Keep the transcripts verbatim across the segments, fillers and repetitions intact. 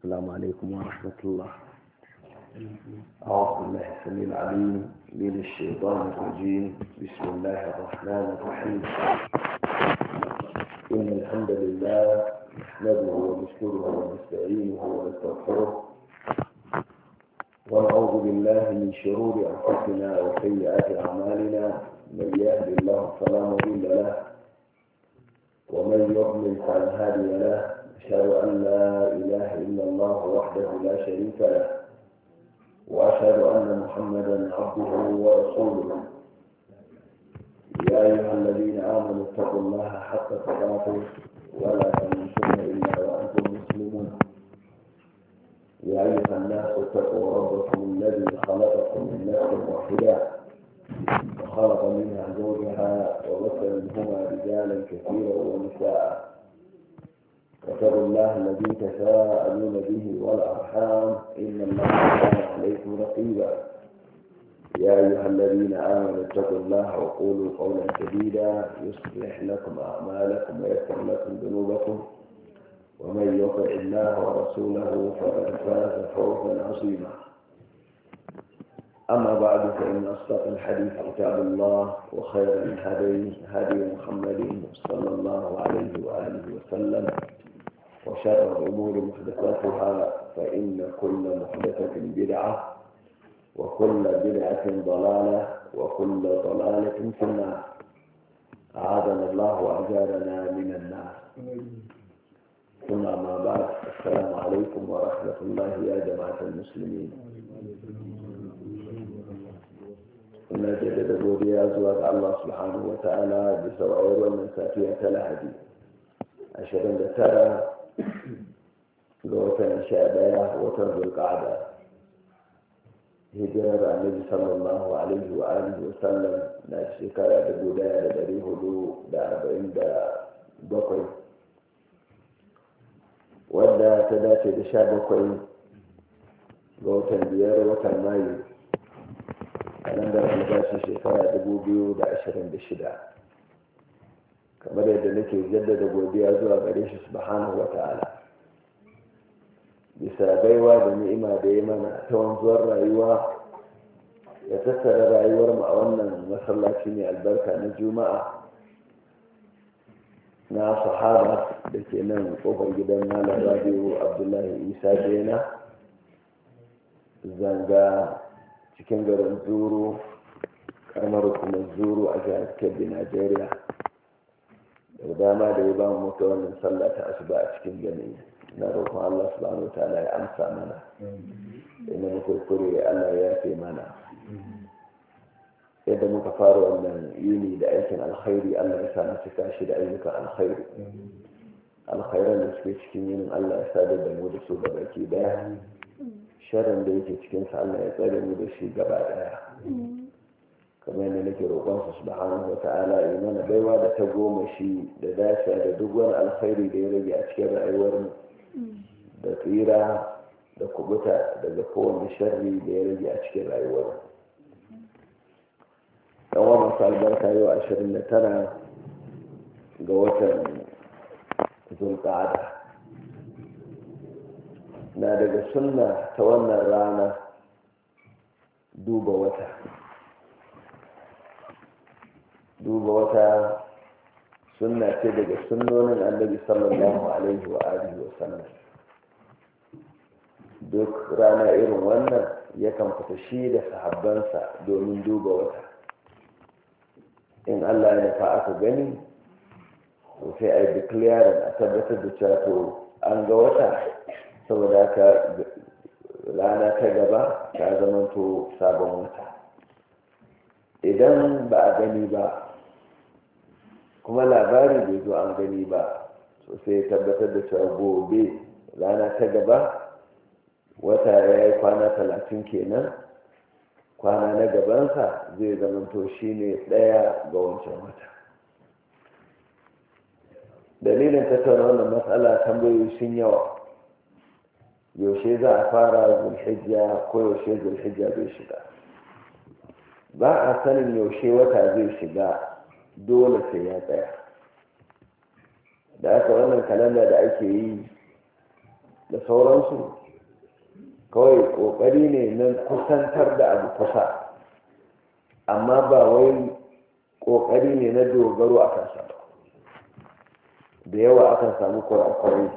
السلام عليكم ورحمة الله. أعوذ بالله السميع العليم من الشيطان الرجيم. بسم الله الرحمن الرحيم. إن الحمد لله نحمده ونشكره ونستعينه ونستغفره ونعوذ بالله من شرور أنفسنا وسيئات أعمالنا. من يهد الله فلا مضل له ومن يضلل فلا هادي له. أشهد أن لا إله إلا الله وحده لا شريك له وأشهد أن محمدا عبده ورسوله. يا أيها الذين آمنوا اتقوا الله حق تقاته ولا تموتن إلا وأنتم مسلمون. يا أيها الناس اتقوا ربكم الذي خلقكم من نفس واحدة وخلق منها زوجها وبث منهما رجالا كثيرا ونساء. واتقوا الله الذي تساءلون به والأرحام إن الله كان عليكم رقيبا. يا أيها الذين آمنوا اتقوا الله وقولوا قولا سديدا يصلح لكم أعمالكم ويغفر لكم ذنوبكم ومن يطع الله ورسوله فقد فاز فوزا عظيما. أما بعد فإن أصدق الحديث كتاب الله وخير الهدي هدي محمد صلى الله عليه وآله وسلم وشر الأمور محدثاتها فإن كل محدثة بدعة وكل بدعة ضلالة وكل ضلالة في النار. أعاذنا الله وأجارنا من النار. ثم ما بعد، السلام عليكم ورحمة الله يا جماعة المسلمين. ina jaddada godiya zuwa ga Allah subhanahu wa ta'ala bisa wayar wannan safiya ta Lahadi ashirin da tara ga watan sha ɗaya watan Zulqa'ada. Hijirar Annabi sallallahu alaihi wa alihi wa sallam na shekara dubu ɗaya da ɗari hudu da arba'in da bakwai wadda ta dace da sha bakwai ga watan biyar watan Mayu kalandar albashi shekara dubu biyu da ashirin da shida. Kamar yadda nake jaddada godiya zuwa gare shi subhanahu wa ta'ala bisa baiwa da ni'ima da ya mana ta wanzuwar rayuwa ya tattara rayuwar mu a wannan masallaci mai albarka na juma'a na sahaba da ke nan kofar gidan malam rabiu abdullahi isa bena zanga cikin garin zuru karamar hukumar zuru a jihar kebbi najeriya. da dama da ya ba mu mutu wannan sallah ta asuba a cikin gani na roƙon Allah subhanahu wa ta'ala ya amsa mana inda muka kure Allah ya yafe mana. Yadda muka fara wannan yini da aikin alkhairi Allah ya sa mu cika shi da ayyukan alkhairi. Alkhairan da suke cikin yinin Allah ya sadar da mu da su gaba ki daya. Sharrin da yake cikin sa Allah ya tsare mu da shi gaba daya. kamar yadda nake roƙon su subhanahu wata'ala ya mana baiwa da ta goma shi da dace da duk wani alkhairi da ya rage a cikin rayuwar mu da tsira da kubuta daga kowane sharri da ya rage a cikin rayuwar mu. dan wa masu albarka yau ashirin da tara ga watan Zulqa'ada. Na daga sunna ta wannan rana duba wata duba wata sunna ce daga sunnonin annabi sallallahu alaihi wa alihi wa sallam. Duk rana irin wannan yakan fita shi da sahabbansa domin duba wata. In Allah ya nufa aka gani to sai a yi declaring a tabbatar da cewa to an ga wata, saboda haka rana ta gaba ta zama to sabon wata. Idan ba a gani ba kuma labari bai zo an gani ba, so sai tabbatar da cewa gobe rana ta gaba wata ya yi kwana talatin kenan, kwana na gabansa zai zamanto shi ne ɗaya ga wancan wata. Dalilin tattauna wannan matsala tambayoyi sun yawa. Yaushe za a fara zulhijja ko yaushe zulhijja zai shiga? Ba a sanin yaushe wata zai shiga, dole sai ya tsaya. Da aka wannan kalanda da ake yi da sauransu kawai ƙoƙari ne na kusantar da abu kusa, amma ba wai ƙoƙari ne na dogaro a kansa ba. Da yawa akan samu kurakurai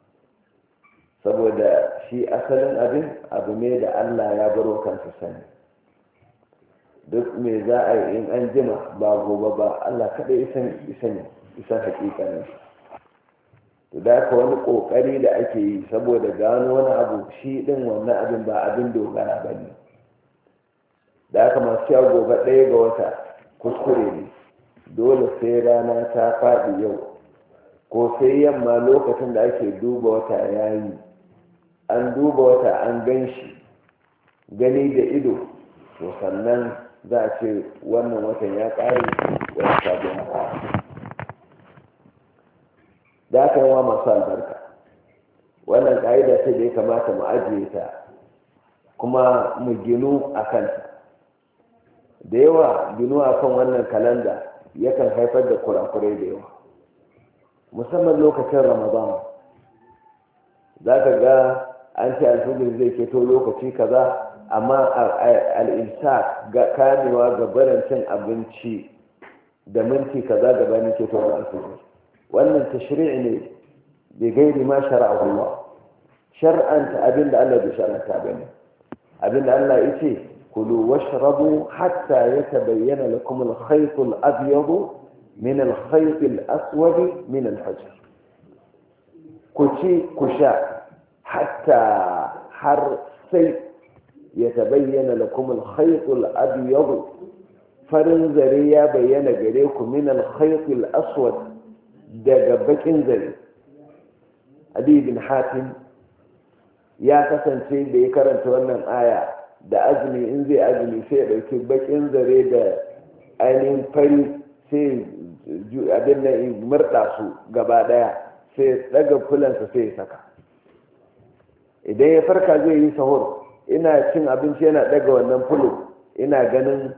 saboda shi asalin abin abu ne da Allah ya baro kansa sani. Duk me za a yi in an jima ba gobe ba, Allah kaɗai isan isan isan hakikanin. To da ka wani ƙoƙari da ake yi saboda gano wani abu, shi ɗin wannan abin ba abin dogara ba ne. Da aka masu cewa gobe ɗaya ga wata kuskure ne, dole sai rana ta faɗi yau ko sai yamma lokacin da ake duba wata ya yi, an duba wata an gan shi gani da ido, to sannan za a ce wannan watan ya ƙare wani sabon haka. Da aka yi wa masu albarka, wannan ƙa'ida ce da ya kamata mu ajiye ta kuma mu ginu a kanta. Da yawa ginu a kan wannan kalanda yakan haifar da kurakurai da yawa, musamman lokacin ramadan. Za ka ga an ce alfijir zai keto lokaci kaza, amma al'imsa ga kamewa ga barin cin abinci da minti kaza gabanin keto da alfijir, wannan tashri'i ne bai gairi ma shara'ahu Allah. Shar'anta abinda Allah bai shar'anta bane. Abinda Allah yace kulu washrabu hatta yatabayyana lakum al-khayt al-abyad min al-khayt al-aswad min al-fajr. Ku ci ku sha hatta har sai yatabayyana lakum al-khayt al-abyad, farin zare ya bayyana gare ku min al-khayt al-aswad, daga bakin zare. Adi bin Hatim ya kasance da ya karanta wannan aya da azumi, in zai azumi sai ya ɗauki bakin zare da ainihin fari sai abin da murɗa su gaba ɗaya, sai ɗaga fulansa sai ya saka. Idan ya farka zai yi sahur, ina cin abinci yana ɗaga wannan fulo, ina ganin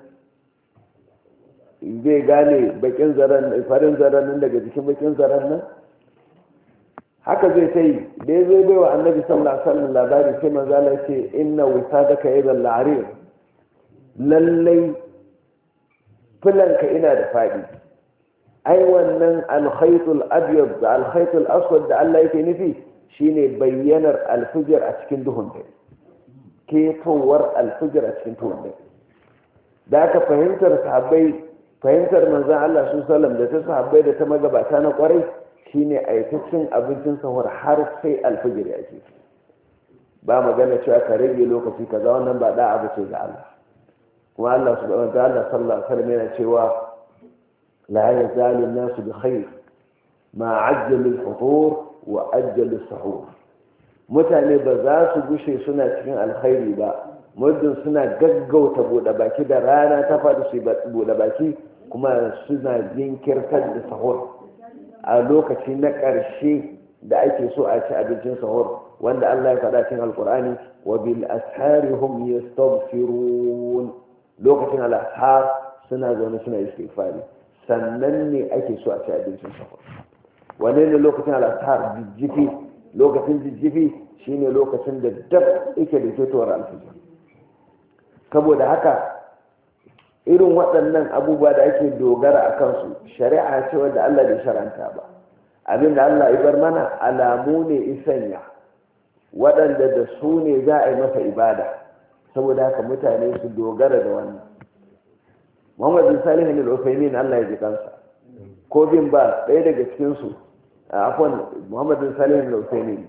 zai gane bakin zaren, farin zaren nan daga jikin bakin zaren nan. Haka zai ta yi. Da ya zai baiwa annabi sallallahu alaihi wasallam labari, sai manzo Allah ya ce inna wisadaka idan la'arir, lallai fulanka ina da fadi. Ai wannan alkhaytul abyad da alkhaytul aswad da Allah yake nufi shine bayyanar alfijir a cikin duhun dare, ketowar alfijir a cikin duhun dare. Da aka fahimtar sahabbai, fahimtar manzon Allah sallallahu alaihi wasallam da ta sahabbai da ta magabata na kwarai shine a yi ta cin abincin sahur har sai alfijir ya ke. Ba magana cewa ka rage lokaci kaza, wannan ba da abu ce ga Allah. Kuma Allah subhanahu wa ta'ala sallallahu alaihi wasallam yana cewa la yazalu an-nasu bi khair ma ajjalu al-futur wa ajjalu as-sahur. Mutane ba za su gushe suna cikin alkhairi ba muddin suna gaggauta bude baki da rana ta faɗi su bude baki, kuma suna jinkirtar da sahur a lokaci na ƙarshe da ake so a ci abincin sahur, wanda Allah ya faɗa cikin alkur'ani wa bil ashari hum yastaghfirun. Lokacin al-ashar suna zaune suna istighfari, sannan ne ake so a ci abincin sahur. Wanne ne lokacin al-ashar? Jijjifi. Lokacin jijjifi shine lokacin da dab yake da ketowar alfijir. Saboda haka irin waɗannan abubuwa da ake dogara a kansu shari'a ce wanda Allah bai sharanta ba. Abin da Allah ya bar mana alamu ne isanya waɗanda da su ne za a yi masa ibada. Saboda haka mutane su dogara da wannan. Muhammad bin Salih al-Uthaymin Allah ya ji kansa, ko bin ba ɗaya daga cikin su, afwan Muhammad bin Salih al-Uthaymin,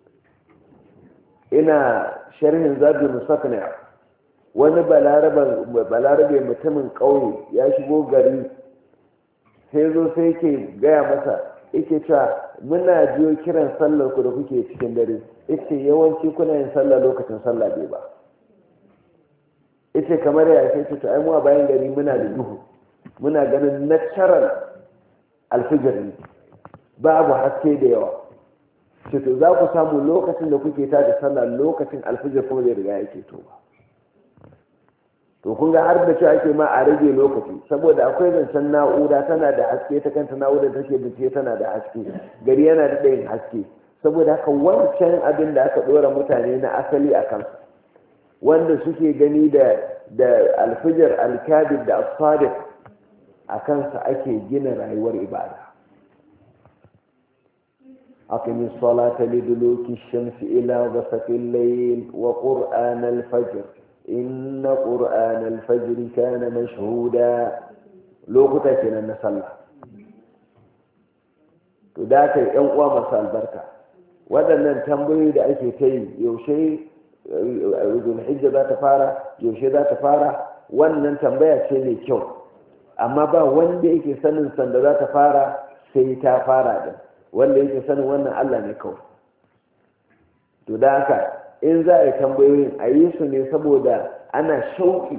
ina sharhin Zadul Mustaqni', wani balarabe mutumin ƙauye ya shigo gari, sai zo sai ke gaya masa, yake cewa muna jiyo kiran sallar ku da kuke cikin dare, yace yawanci kuna yin sallah lokacin sallah bai ba. Yace kamar ya sai ce ai mu a bayan gari muna da duhu, muna ganin natural alfijir ne, babu haske da yawa. Ce to za ku samu lokacin da kuke ta da sallah lokacin alfijir kuma zai riga yake to ba. To kun ga har da cewa ake ma a rage lokaci, saboda akwai zancen na'ura tana da haske, ta kanta na'ura take bincike tana da haske, gari yana da ɗayin haske, saboda haka wancan abin da aka ɗora mutane na asali a kansu wanda suke gani da da alfijar alkabir da asadiq a kansa ake gina rayuwar ibada. أقم الصلاة لدلوك الشمس إلى غسق الليل وقرآن الفجر إن قرآن الفجر كان مشهودا لوقتا كنا نصلى تداك ينقوى مساء البركة waɗannan tambayoyi da ake ta yi yaushe zulhijja za ta fara yaushe za ta fara wannan tambaya ce mai kyau amma ba wanda yake sanin sanda za ta fara sai ta fara din wanda yake sanin wannan Allah ne kawai. To da haka in za a yi tambayoyin a yi su ne saboda ana shauƙi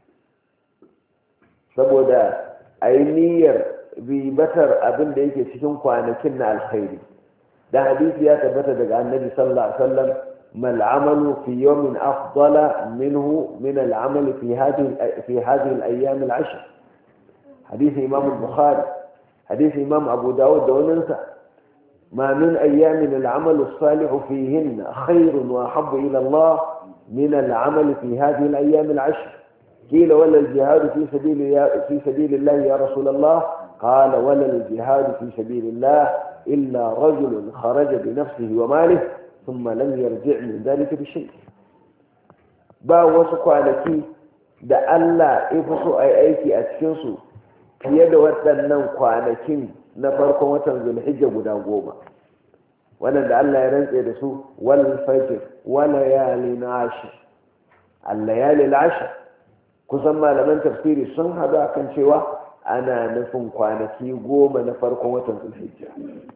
saboda a yi niyyar ribatar abin da yake cikin kwanakin na alkhairi. Da hadisi ya tabbata daga annabi sallallahu alaihi wasallam mal amalu fi yawmin afdala minhu min al amali fi hadhihi fi hadhihi al ayyam al ashr. Hadisi Imam al-Bukhari, hadisi Imam Abu Dawud da wannan ما من أيام العمل الصالح فيهن خير وأحب إلى الله من العمل في هذه الأيام العشر. قيل ولا الجهاد في سبيل في سبيل الله يا رسول الله؟ قال ولا الجهاد في سبيل الله إلا رجل خرج بنفسه وماله ثم لم يرجع من ذلك بشيء. با wasu kwanaki da Allah ya fi so a yi aiki a cikinsu fiye da waɗannan kwanakin na farkon watan zulhijja guda goma wannan da Allah ya rantse da su wal fajr wa layalin ashr al layalin ashr kusan malaman tafsiri sun hadu akan cewa ana nufin kwanaki goma na farkon watan zulhijja.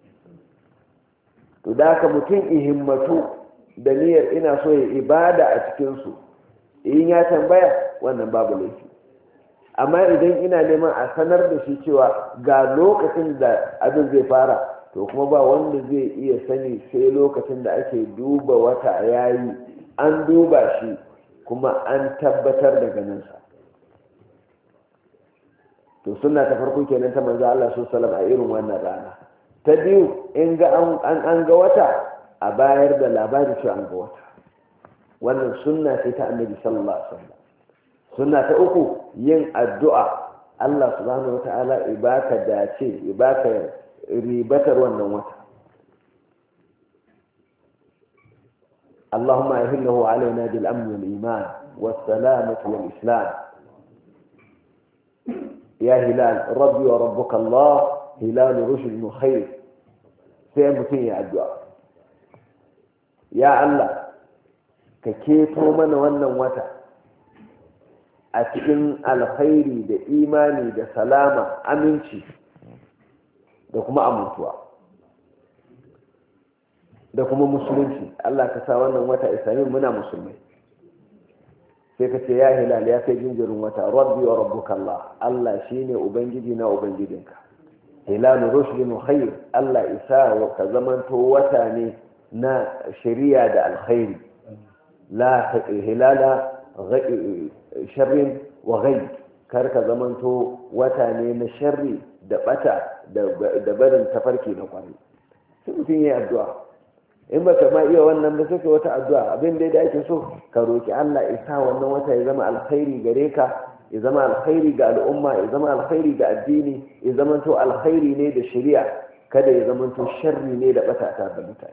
To da haka mutum ihimmatu da niyyar ina so ya ibada a cikin su in ya tambaya wannan babu laifi, amma idan ina neman a sanar da shi cewa ga lokacin da abin zai fara to kuma ba wanda zai iya sani sai lokacin da ake duba wata yayi an duba shi kuma an tabbatar da ganinsa. To suna ta farko kenan ta manzo Allah sallallahu alaihi wasallam a irin wannan rana. Ta biyu in ga an an ga wata a bayar da labarin cewa an ga wata, wannan sunna ce ta annabi sallallahu alaihi wasallam. Sunna ta uku yin addu'a Allah subhanahu wata'ala ibaka dace ibaka ribatar wannan wata. Allahumma ahillahu alaina bil amn wal iman was salamati wal islam. Ya hilal rabbi wa rabbuka Allah hilal rushd khair. Sai mutum ya addu'a, ya Allah ka keto mana wannan wata a cikin alkhairi da imani da salama aminci da kuma amintuwa da kuma musulunci. Allah ka sa wannan wata isamin muna musulmai. sai ka ce ya hilal ya kai jinjirin wata rabbi wa rabbuka Allah Allah shine ubangiji na ubangijinka. Hilal rushdin khair Allah isa wa ka zamanto wata ne na shari'a da alkhairi la hilala sharrin wa ghayb kar ka zamanto wata ne na sharri da bata da barin tafarki na kwari. sai mutum yayi addu'a in baka ma iya wannan ba sai ka wata addu'a abin da ake so ka roki Allah isa wannan wata ya zama alkhairi gare ka, ya zama alkhairi ga al'umma, ya zama alkhairi ga addini, ya zama to alkhairi ne da shari'a, kada ya zama to sharri ne da bata ta da mutane.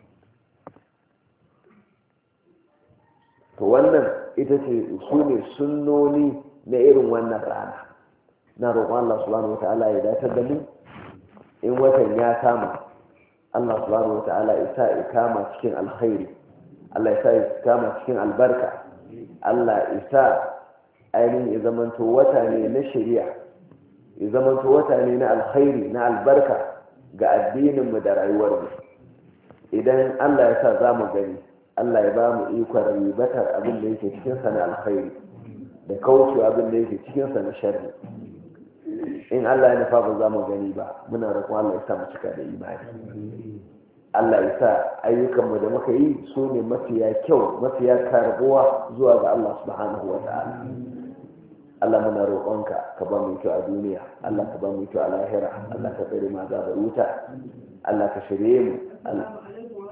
to wannan ita ce su ne sunnoni na irin wannan rana. na roƙon Allah subhanahu wataala ya datar da mu in watan ya kama Allah subhanahu wataala ya sa ya kama cikin alkhairi, Allah ya sa ya kama cikin albarka, Allah ya sa ainihin ya zamanto wata ne na shari'a, ya zamanto wata ne na alkhairi na albarka ga addininmu da rayuwarmu. idan Allah ya sa za mu gani, Allah ya ba mu ikon ribatar abin da yake cikinsa na alkhairi da kaucewa abin da yake cikinsa na sharri. in Allah ya nufa ba za mu gani ba, muna roƙon Allah ya sa mu cika da imani. Allah ya sa ayyukanmu da muka yi su ne mafiya kyau, mafiya karbuwa zuwa ga Allah subhanahu wa ta'ala. Allah muna roƙonka ka ba mu kyau a duniya, Allah ka ba mu kyau a lahira, Allah ka tsare ma zabar wuta, Allah ka shirye mu.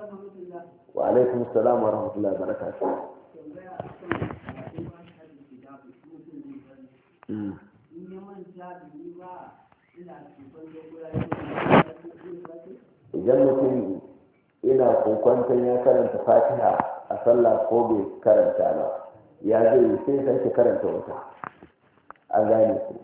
wa alaikum assalam wa rahmatullahi wa barakatuh. Idan mutum ina kwankwanton ya karanta fatiha a sallah ko bai karanta ba ya zai sai sake karanta wata an gane ku.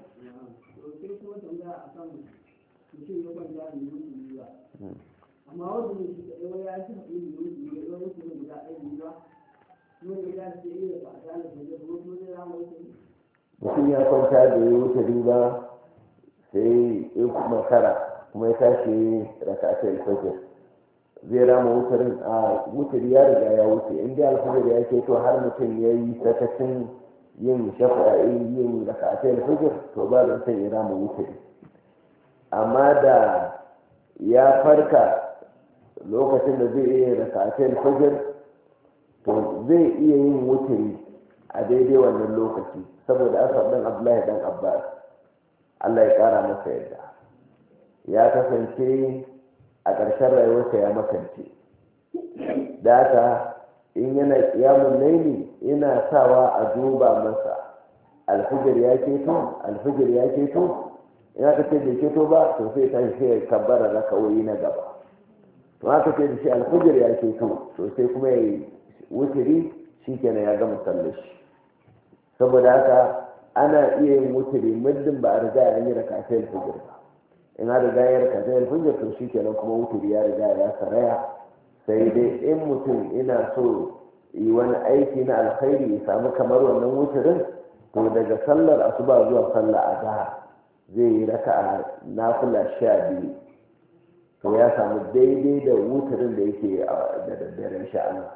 amma wanda ne shi da ya shi da yin yi ne wani kuma guda ɗaya ne ba ne ya ce yi da ba da da da wato ne ya mu mutum ya kwanta da ya wuce riba sai ya kuma kara kuma ya tashi raka'atul alfajr zai rama wutarin a wutari ya riga ya wuce in dai alfajr ya ce to har mutum ya yi sakacin yin shafa'i yin raka'atul alfajr to ba da sai ya rama wutari amma da ya farka lokacin da zai iya raka'atul fajr to zai iya yin wuturi a daidai wannan lokaci saboda asar dan Abdullahi dan Abbas Allah ya kara masa yadda ya kasance a ƙarshen rayuwarsa ya makance da haka in yana kiyamun laili ina sawa a duba masa alfijir ya keto alfijir ya keto in aka ce bai keto ba to sai ta shi ya kabbara raka'o'i na gaba to aka ce da shi alfijir ya keto to sai kuma ya yi wuturi shi kenan ya gama sallar shi saboda haka ana iya yin wuturi muddin ba a riga ya yi rakatai alfijir ba in a riga ya rakatai alfijir to shi kenan kuma wuturi ya riga ya saraya sai dai in mutum ina so yi wani aiki na alkhairi ya samu kamar wannan wuturin to daga sallar asuba zuwa sallar azhar zai yi raka'a nafila sha biyu to ya samu daidai da wuturin da yake da daddaren sha'ana.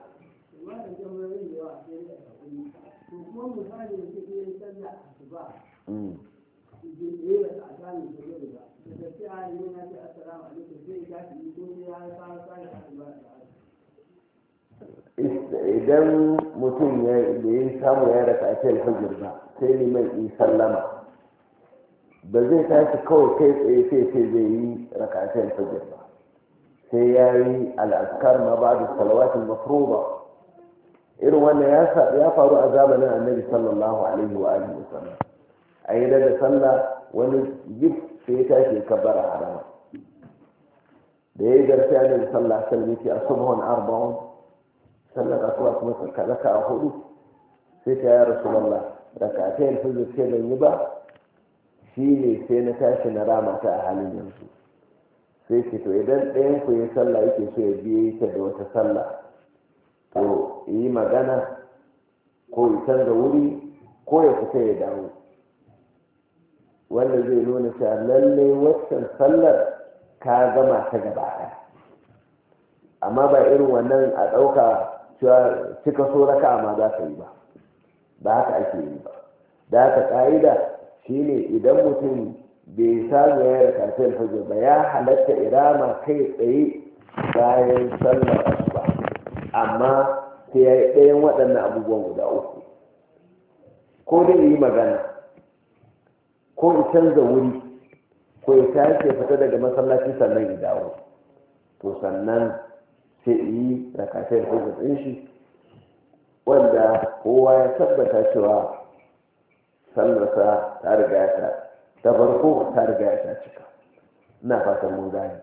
Idan mutum ya yi samu ya raka a alfajir ba sai liman yi sallama ba zai tashi kawai kai tsaye sai sai zai yi rakatai alfajir ba sai ya yi al'askar ma ba da salawatin mafruba irin wannan ya faru a zamanin annabi sallallahu alaihi wa alihi wasallam a yi da sallah wani jib sai ya tashi ya kabbara harama da ya yi garfi annabi sallallahu alaihi wasallam yake asubhun arba'un sallar asuba kuma raka a hudu sai ta ya rasulullah rakatai alfajir sai ban yi ba shi ne sai na tashi na rama ta a halin yanzu sai ce to idan ɗayan ku yi sallah yake so ya biye ta da wata sallah to yi magana ko ya canza wuri ko ya fita ya dawo wanda zai nuna cewa lalle waccan sallar ka gama ta gaba ɗaya amma ba irin wannan a ɗauka cewa cika so raka ma za ka yi ba ba haka ake yi ba da haka ƙa'ida shine idan mutum bai samu ya yi rakatul fajr ba ya halatta irama kai tsaye bayan sallar asuba amma sai ya yi ɗayan waɗannan abubuwan guda uku ko dai yi magana ko ya canza wuri ko ya tashi fita daga masallaci sannan ya dawo to sannan sai yi rakatul fajr ɗin shi wanda kowa ya tabbata cewa sallarsa ta riga ta ta farko ta riga ta cika ina fatan mun gane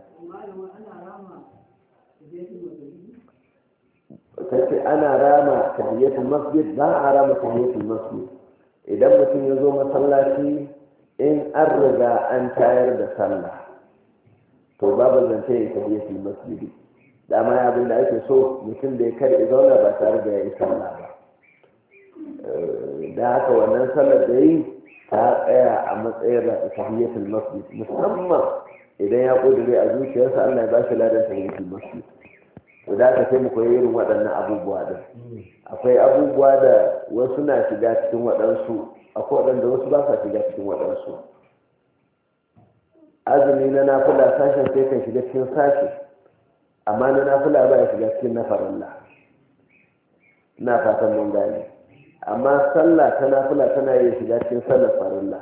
ta ce ana rama tahiyatul masjid ba a rama tahiyatul masjid idan mutum ya zo masallaci in an riga an tayar da sallah to babu zance ya tahiyatul masjid dama ya abin da ake so mutum da ya kar zauna ba tare da ya yi sallah ba da haka wannan sallar da yi ta tsaya a matsayin tahiyatul masjid musamman idan ya kudure a zuciyarsa Allah ya ba shi ladan tahiyatul masjid to da haka sai mu koyi irin waɗannan abubuwa din akwai abubuwa da wasu na shiga cikin waɗansu akwai waɗanda wasu ba sa shiga cikin waɗansu azumi na nafila sashen sai kan shiga cikin sashi amma na nafila ba ya shiga cikin na farilla ina fatan mun gane amma sallah ta nafila tana yin shiga cikin sallar farilla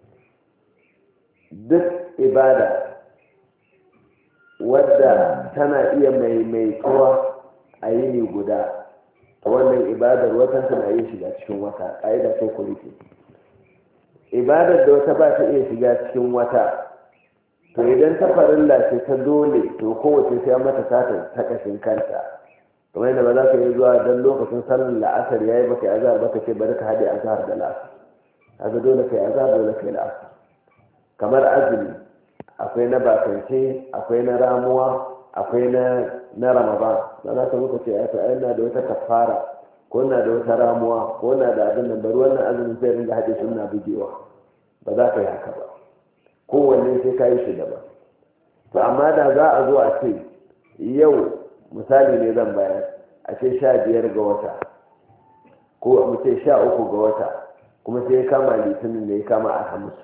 duk ibada wadda tana iya maimaituwa a yini guda ta wannan ibadar watan tana iya shiga cikin wata ƙa'ida sai ku rike ibadar da wata ba ta iya shiga cikin wata to idan ta farilla ce ta dole to kowace sai mata sata ta kashin kanta kamar yadda ba za ka yi zuwa don lokacin sallar la'asar ya yi baka yi azhar baka ce bari ka haɗe azhar da la'asar haka dole ka yi azhar dole ka yi la'asar kamar azumi akwai na bakance akwai na ramuwa akwai na na ramadan ba za ka muka ce a to ai na da wata kafara ko na da wata ramuwa ko na da abin nan bari wannan azumin sai ringa haɗe shi na bugewa ba za ka yi haka ba kowanne sai ka yi shi daban to amma da za a zo a ce yau misali ne zan bayar a ce sha biyar ga wata ko mu ce sha uku ga wata kuma sai ya kama litinin da ya kama alhamis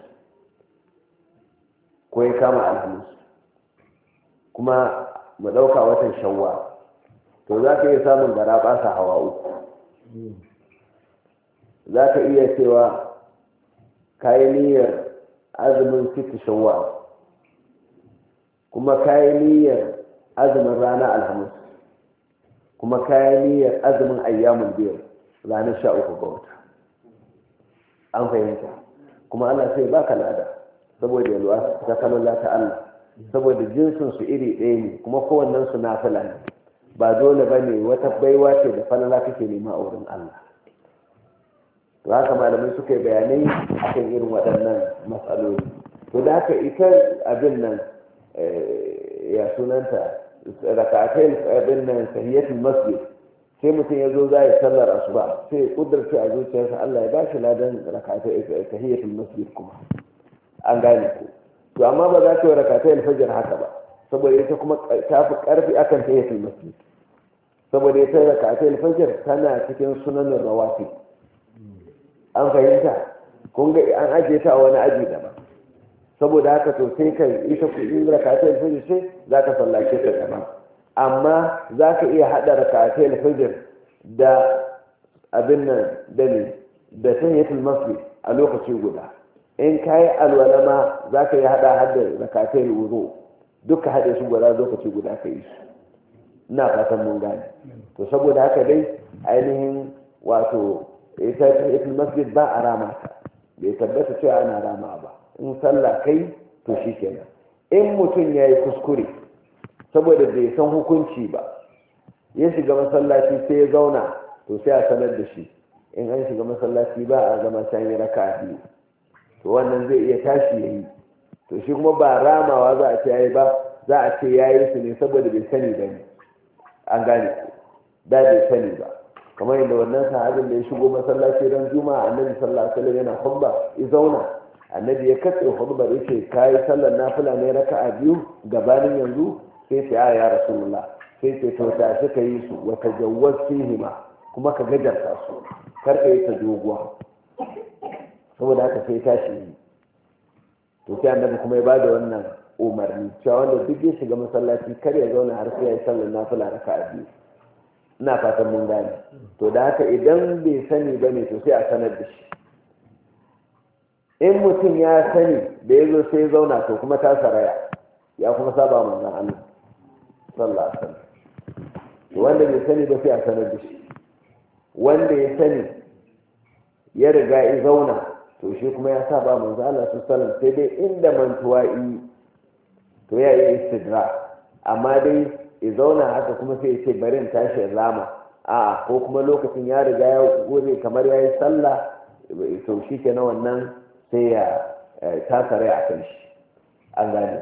ko ya kama alhamis kuma mu ɗauka watan shawwa to za ka iya samun gara ɓasa hawa uku za ka iya cewa kayi niyyar azumin siti shawwa kuma kayi niyyar azumin rana alhamis kuma kayi niyyar azumin ayyamun biyar ranar sha uku ga wata an fahimta kuma Allah sai baka lada saboda yalwa ta kalalla ta Allah saboda jinsin su iri ɗaya ne kuma kowannen su nafila ne ba dole bane wata baiwa ce da falala kake nema a wurin Allah to haka malamai suka yi bayanai akan irin waɗannan matsaloli to da haka ita abin nan ya sunanta raka'atai abin nan tahiyatul masjid sai mutum ya zo za ya sallar asuba sai ya kudurce a zuciyarsa Allah ya bashi ladan raka'atai tahiyatul masjid kuma an gane ku to amma ba za ta yi raka'atai alfajr haka ba saboda ita kuma ta fi karfi akan tahiyatul masjid saboda ita raka'atai alfajr tana cikin sunanin rawatib an fahimta kun ga an ajiye ta a wani aji daban saboda haka to sai kai ita ku in rak'atai al-fajr ce za ka sallace ta daban amma za ka iya hada rak'atai al-fajr da abin nan da ne da tahiyatul masjid a lokaci guda in kai alwala ma za ka iya hada hada rak'atai al-wudu duka hade su guda lokaci guda ka yi su ina fatan mun gane to saboda haka dai ainihin wato ita tahiyatul masjid ba a rama ta bai tabbata cewa ana rama ba in sallah kai to shi kenan in mutum ya yi kuskure saboda bai san hukunci ba ya shiga masallaci sai ya zauna to sai a sanar da shi in an shiga masallaci ba a zama can yi raka biyu to wannan zai iya tashi ya yi to shi kuma ba ramawa za a ce ya yi ba za a ce ya yi su ne saboda bai sani ba ne an gane da bai sani ba kamar yadda wannan sahabin da ya shigo masallaci ran juma'a annabi sallallahu alaihi wasallam yana khutba ya zauna annabi ya katse khutbar yace kai sallar nafila ne raka'a biyu gabanin yanzu sai ta ya rasulullah sai ce to ta shi kai su wa tajawwaz fihima kuma ka gajarta su kar ka yi ta doguwa saboda haka sai ta shi to sai annabi kuma ya bada wannan umarni cewa wanda duk ya shiga masallaci kar ya zauna har sai ya yi sallar nafila raka'a biyu ina fatan mun gane to da haka idan bai sani ba ne to sai a sanar da shi in mutum ya sani da ya zo sai zauna to kuma ta saraya ya kuma saba manzon Allah sallallahu alaihi wasallam to wanda bai sani ba sai a sanar da shi wanda ya sani ya riga ya zauna to shi kuma ya saba manzon Allah sallallahu alaihi wasallam sai dai inda mantuwa yi to ya yi istidra amma dai ya zauna haka kuma sai ya ce barin tashi rama a ko kuma lokacin ya riga ya gobe kamar ya yi sallah to shi ke na wannan sai ya tasare a kan shi an gane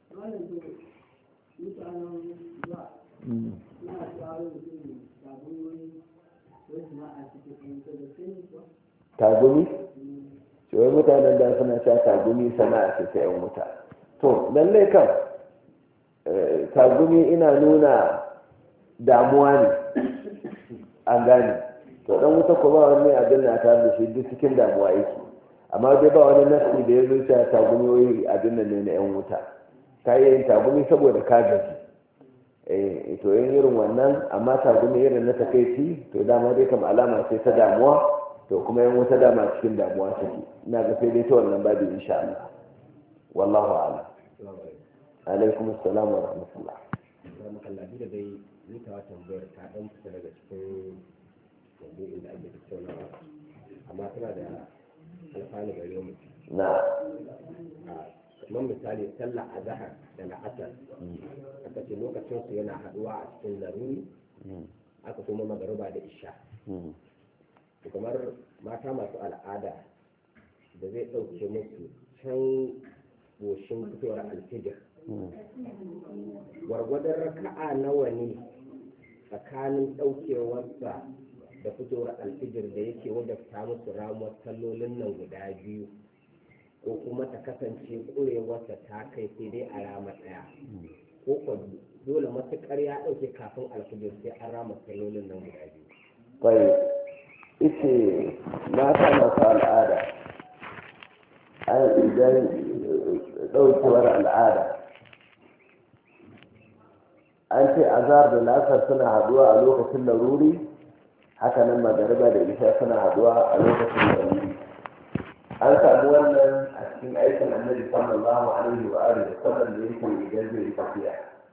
tagumi wai mutanen da suna sha tagumi sana'a ce ta yan wuta to lallai kan tagumi ina nuna damuwa ne an gane to dan wuta ko ba wani abin na tare da shi duk cikin damuwa yake amma dai ba wani nasi da ya zo cewa tagumi wai abin nan ne na yan wuta ka yi yin tagumi saboda ka gaji eh to yin irin wannan amma tagumi irin na takaici to dama dai kam alama ce ta damuwa to kuma yan wuta dama cikin damuwa take ina ga sai dai ta wannan babu insha Allah wallahu a'lam alaikum assalam wa rahmatullah da makallabi da dai ni ta tambayar ta dan fita daga cikin maudu'in da ake tattaunawa amma tana da alfanu gare mu na kamar misali sallah azhar da la'asar aka ce lokacin su yana haduwa a cikin laruri aka kuma magariba da isha kamar mata masu al'ada da zai ɗauke musu can goshin fitowar alfijir gwargwadon raka'a nawa ne tsakanin ɗaukewarsa da fitowar alfijir da yake wajabta musu ramuwar sallolin nan guda biyu ko kuma ta kasance ƙurewarsa ta kai sai dai a rama ɗaya ko ko dole matuƙar ya ɗauke kafin alfijir sai an rama sallolin nan guda biyu. bai ita mata masu al'ada an idan ɗaukewar al'ada an ce azhar da lasar suna haduwa a lokacin laruri haka nan magariba da isha suna haduwa a lokacin laruri an samu wannan a cikin aikin annabi sallallahu alaihi wa alihi wa sallam da yake idan zai yi tafiya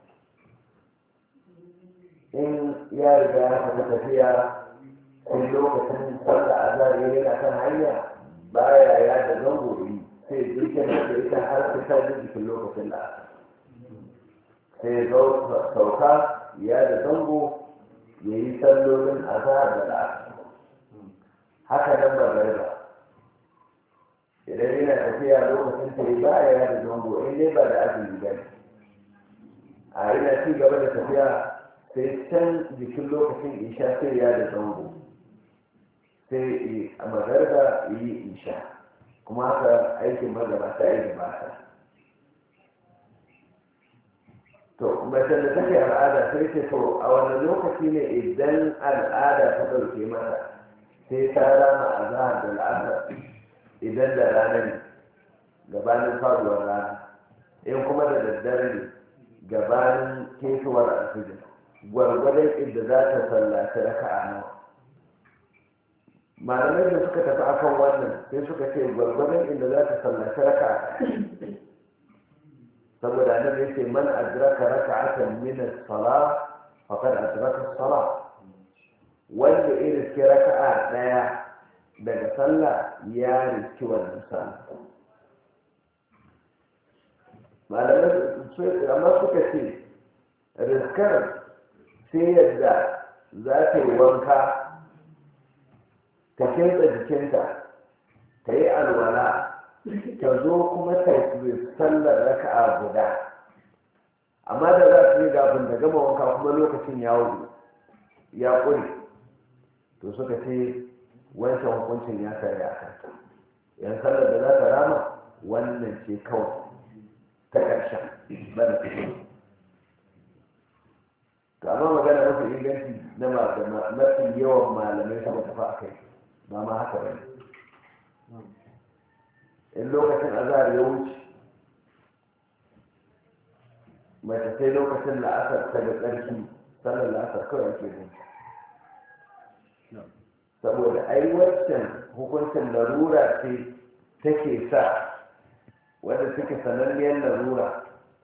in ya riga ya fita tafiya sai lokacin sallah azhar yana kan hanya baya ya da zango yi sai jikin da ita har sai ta ji jikin lokacin da sai sauka ya da zango ya yi sallolin azhar da la'asar haka nan magariba idan yana tafiya lokacin ta yi baya ya da zango in dai ba da azumi ba a yana ci gaba da tafiya sai can jikin lokacin isha sai ya da zango sai a magariba yi isha kuma haka aikin magabata ya gabata to mace da take al'ada sai ce to a wani lokaci ne idan al'ada ta ɗauke mata sai ta rama a zahar da al'adar idan da rana ne gabanin faduwar rana in kuma da daddare ne gabanin ketowar alfijir gwargwadon inda za ta sallaci raka'a nawa malamai da suka tafi akan wannan sai suka ce gwargwadon inda za ta sallaci raka'a saboda annabi yace man adraka raka'atan min as-salah faqad adraka as-salah wanda irin ke raka'a daya daga sallah ya riski wannan sallah malamai amma suka ce riskar sai yadda za ta yi wanka ta kinsa jikinta ta yi alwala ta zo kuma ta yi sallar raka'a guda amma da za su yi gafin da gama wanka kuma lokacin ya wuce ya ƙuri to suka ce wancan hukuncin ya tare a kanta yan sallar da za ta rama wannan ce kawai ta ƙarshen bada fito to amma magana mafi inganci na mafi yawan malamai suka tafi a kai ba ma haka ba in lokacin azhar ya wuce mace sai lokacin la'asar ta ga tsarki sallar la'asar kawai ake yin saboda ai waccan hukuncin larura ce take sa wanda suke sananniyar larura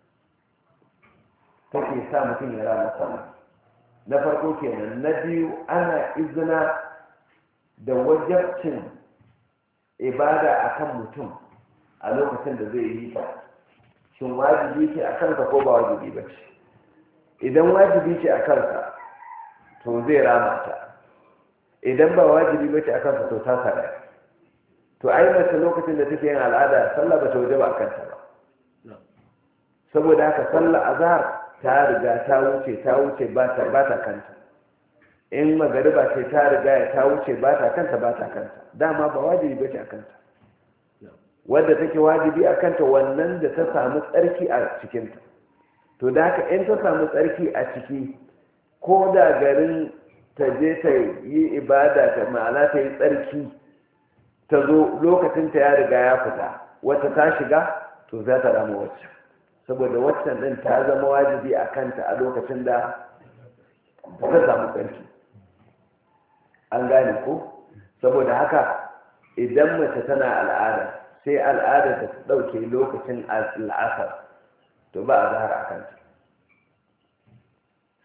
take sa mutum ya rama sama na farko kenan na biyu ana izina da wajabcin ibada akan mutum a lokacin da zai yi ta shin wajibi ce a kansa ko ba wajibi ba ce idan wajibi ce a kansa to zai rama ta idan ba wajibi ba ce a kansa to ta sarai to ai mace lokacin da take yin al'ada sallah ba ta wajaba a kanta ba saboda haka sallah azhar ta riga ta wuce ta wuce ba ta ba ta kanta in magariba ce ta riga ta wuce ba ta kanta ba ta kanta dama ba wajibi ba ce a kanta wadda take wajibi a kanta wannan da ta samu tsarki a cikinta to da haka in ta samu tsarki a ciki ko da garin ta je ta yi ibada ta ma'ana ta yi tsarki ta zo lokacin ta ya riga ya fita wata ta shiga to za ta rama wacce saboda waccan din ta zama wajibi a kanta a lokacin da ta samu tsarki an gane ko saboda haka idan mace tana al'ada sai al'ada ta ɗauke lokacin al'asar to ba a zahar a kanta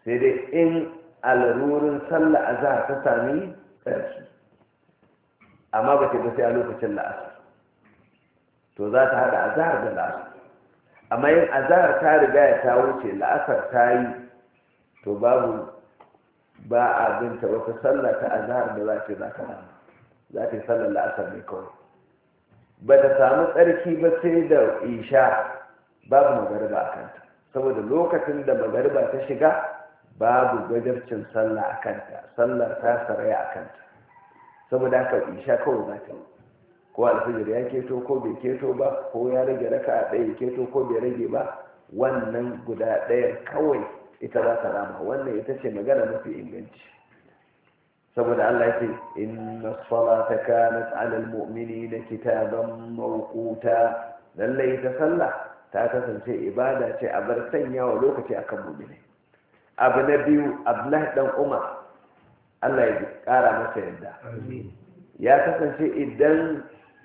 sai dai in alarurin sallah azhar ta sami tsarki amma ba ta sai a lokacin la'asar to za ta hada azhar da la'asar amma yin azhar ta riga ya ta wuce la'asar ta yi to babu ba a binta wata sallah ta azhar da za ta za ta rama za ta yi sallar la'asar ne kawai ba ta samu tsarki ba sai da isha babu magariba a kanta saboda lokacin da magariba ta shiga babu gajarcin sallah a kanta sallar ta saraya a kanta saboda haka isha kawai za ta yi ko alfijir ya keto ko bai keto ba ko ya rage raka a ɗaya keto ko bai rage ba wannan guda ɗaya kawai ita za ta rama wannan ita ce magana mafi inganci saboda Allah yake inna salata kanat ala almu'minina kitaban mawquta lalle ita sallah ta kasance ibada ce a bar sanyawa lokaci akan mu'mini abu na biyu Abdullah dan Umar Allah ya kara masa yadda ya kasance idan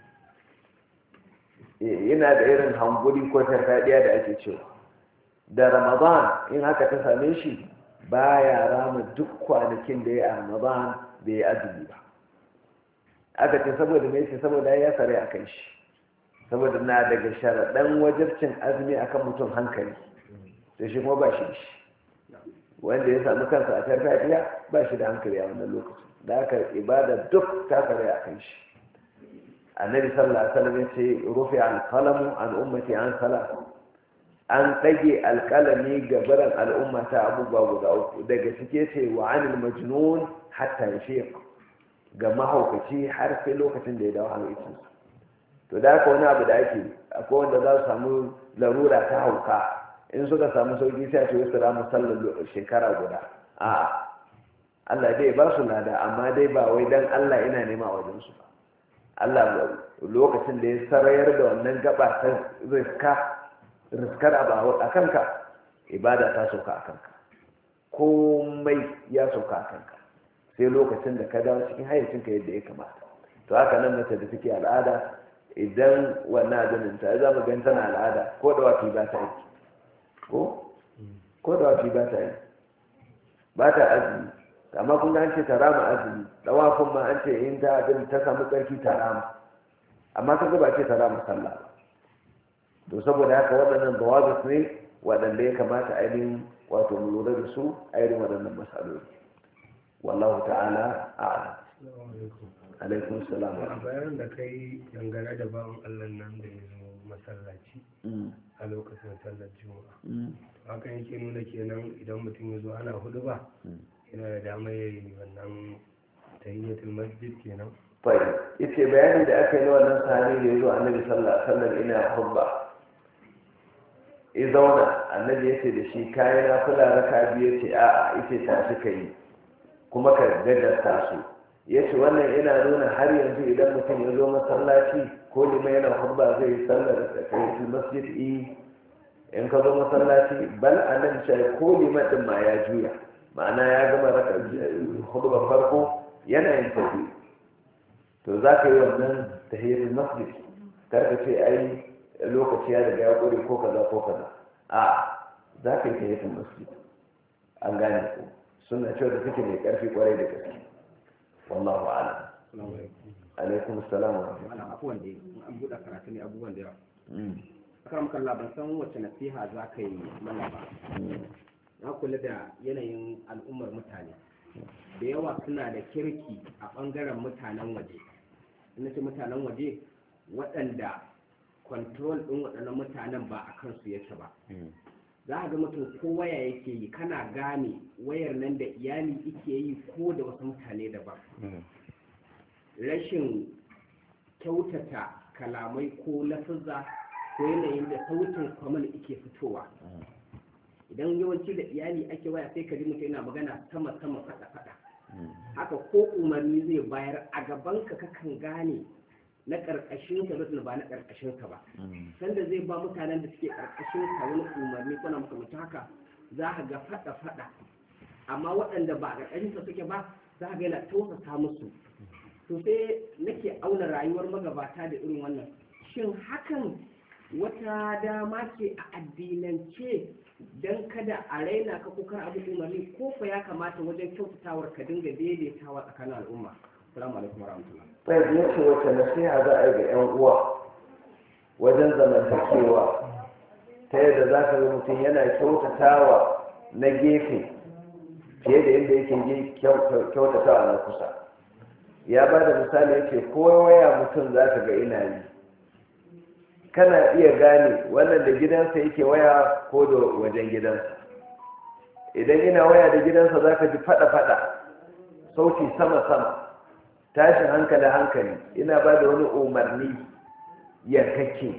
yana da irin hanguri ko tarkadiya da ake cewa da Ramadan in haka ta same shi baya rama duk kwanakin da ya a Ramadan da ya azumi ba aka ce saboda mai ce saboda ya sare a kai shi saboda na daga sharaɗan wajibcin azumi akan mutum hankali da shi kuma ba shi shi wanda ya samu kansa a tarfadiya ba shi da hankali a wannan lokacin da aka ibada duk ta sare a kai shi annabi sallallahu alaihi wasallam ya ce rufi al-qalamu an ummati an salat an ɗage alƙalami ga barin al'umma ta abubuwa guda uku daga cike ce wa anil majnun hatta ya fiye ga mahaukaci har sai lokacin da ya dawo hankali to da haka wani abu da ake akwai wanda za su samu larura ta hauka in suka samu sauki sai a ce wasu ramu sallar shekara guda a Allah dai ba su lada amma dai ba wai dan Allah ina nema a wajensu ba Allah lokacin da ya sarayar da wannan gaba ta riska riskar abu a kanka ibada ta sauka a kanka komai ya sauka a kanka sai lokacin da ka dawo cikin hayyacinka yadda ya kamata to haka nan mace da take al'ada idan wannan azumin ta za mu gan tana al'ada ko da wafi ba ta yi ko ko da wafi ba ta yi ba ta azumi amma kun ga an ce ta rama azumi dawafin ma an ce in ta abin ta samu tsarki ta rama amma ka ba ce ta rama sallah to saboda haka waɗannan dawabit ne waɗanda ya kamata ainihin wato mu lura da su a irin waɗannan matsaloli wallahu ta'ala a'lam alaikum salam a bayan da kai dangane da bawan Allah nan da ya zo masallaci a lokacin sallar juma'a hakan yake nuna kenan idan mutum ya zo ana hudu ba yana da dama ya yi wannan tahiyyatul masjid kenan fai yace bayani da aka yi na wannan sahabi da ya zo annabi sallallahu alaihi wasallam ina hubba ya zauna annabi ya ce da shi kayan na kula raka biyu ce a'a ita ta shi ka yi kuma ka gajarta su ya ce wannan ina nuna har yanzu idan mutum ya zo masallaci ko lima yana hurba zai yi sallar da kayatul masjid i in ka zo masallaci bal annabi shi ko lima din ma ya juya ma'ana ya gama raka hurba farko yana yin tafi to za ka yi wannan tahiyatul masjid kar ka ce ai lokaci ya riga ya ƙure ko kaza ko kaza a za ka yi tahiyatul masjid an gane ko suna cewa da suke mai ƙarfi ƙwarai da gaske wallahu a'lam alaikum assalam wa rahmatullahi abubuwan da an buɗe karatu ne abubuwan da yawa akaram kallah ban san wacce nasiha za ka yi mana ba na kula da yanayin al'ummar mutane da yawa suna da kirki a ɓangaren mutanen waje ina ce mutanen waje waɗanda control ɗin waɗannan mutanen ba a kansu yake ba za a ga mutum ko waya yake yi kana gane wayar nan da iyali ike yi ko da wasu mutane daban rashin kyautata kalamai ko lafazza ko yanayin da sautin kwamal ike fitowa idan yawanci da iyali ake waya sai ka ji mutum yana magana sama sama fada fada haka ko umarni zai bayar a gabanka kakan gane na ƙarƙashin ka zai ba na ƙarƙashin ka ba sanda zai ba mutanen da suke ƙarƙashin ka wani umarni ko na makamacin haka za ka ga fada fada amma waɗanda ba a ƙarƙashin ka suke ba za ka ga yana tausasa musu to sai nake auna rayuwar magabata da irin wannan shin hakan wata dama ce a addinance don kada a raina ka ko kar abu umarni ko fa ya kamata wajen kyautatawar ka dinga daidaitawa tsakanin al'umma. Assalamu alaikum warahmatullahi. sai ya ce wata nasiha za a yi ga 'yan uwa wajen zamantakewa ta yadda za ka ga mutum yana kyautatawa na gefe fiye da yadda yake kyautatawa na kusa. Ya ba da misali yake ko waya mutum za ka ga ina yi, kana iya gane wannan da gidansa yake waya ko da wajen gidansa. Idan ina waya da gidansa za ka ji fada-fada, sauti sama-sama, tashin hankali-hankali, ina ba da wani umarni yankakke.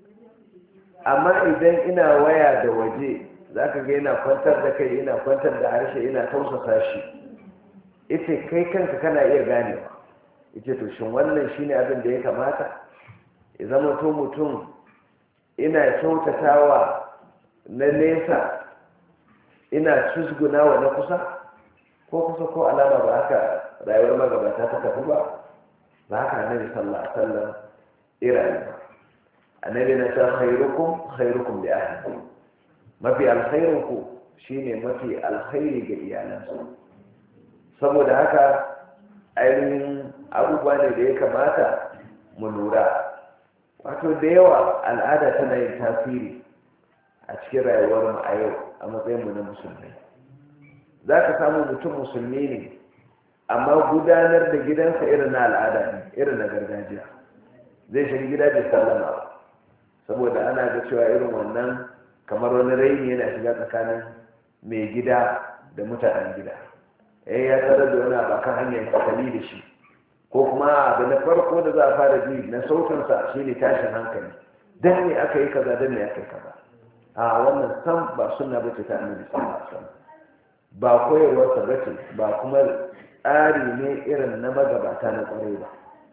Amma idan ina waya da waje za ka ga ina kwantar da kai, ina kwantar da harshe, ina tausasa shi. Ita kai kanka kana iya ganewa. Ita to shin wannan shine abin da ya kamata? Ya zama to mutum ina kyautatawa na nesa, ina cusgunawa na kusa, ko kusa ko alama ba haka rayuwar magabata ta tafi ba, ba haka annabi sallallahu alaihi wasallam irayi ba. Annabi na ta khairukum khairukum li ahli, mafi alkhairinku shine mafi alkhairi ga iyalansu. Saboda haka ainihin abubuwa ne da ya kamata mu lura. Wato da yawa al'ada tana yin tasiri a cikin rayuwar mu a yau a matsayin mu na musulmai. Za ka samu mutum musulmi ne amma gudanar da gidansa irin na al'ada ne, irin na gargajiya. Zai shiga gida da sallama ba, saboda ana ga cewa irin wannan kamar wani raini yana shiga tsakanin mai gida da mutanen gida. Eh ya tarar da wani abu kan hanyar fatali da shi, ko kuma abu na farko da za a fara ji na sautinsa shi ne tashin hankali. Dan ne aka yi kaza, dan ne aka yi kaza. A wannan sam ba sunna bace ta annabi sallallahu alaihi wasallam, ba koyarwarsa bace, ba kuma tsari ne irin na magabata na kwarai ba.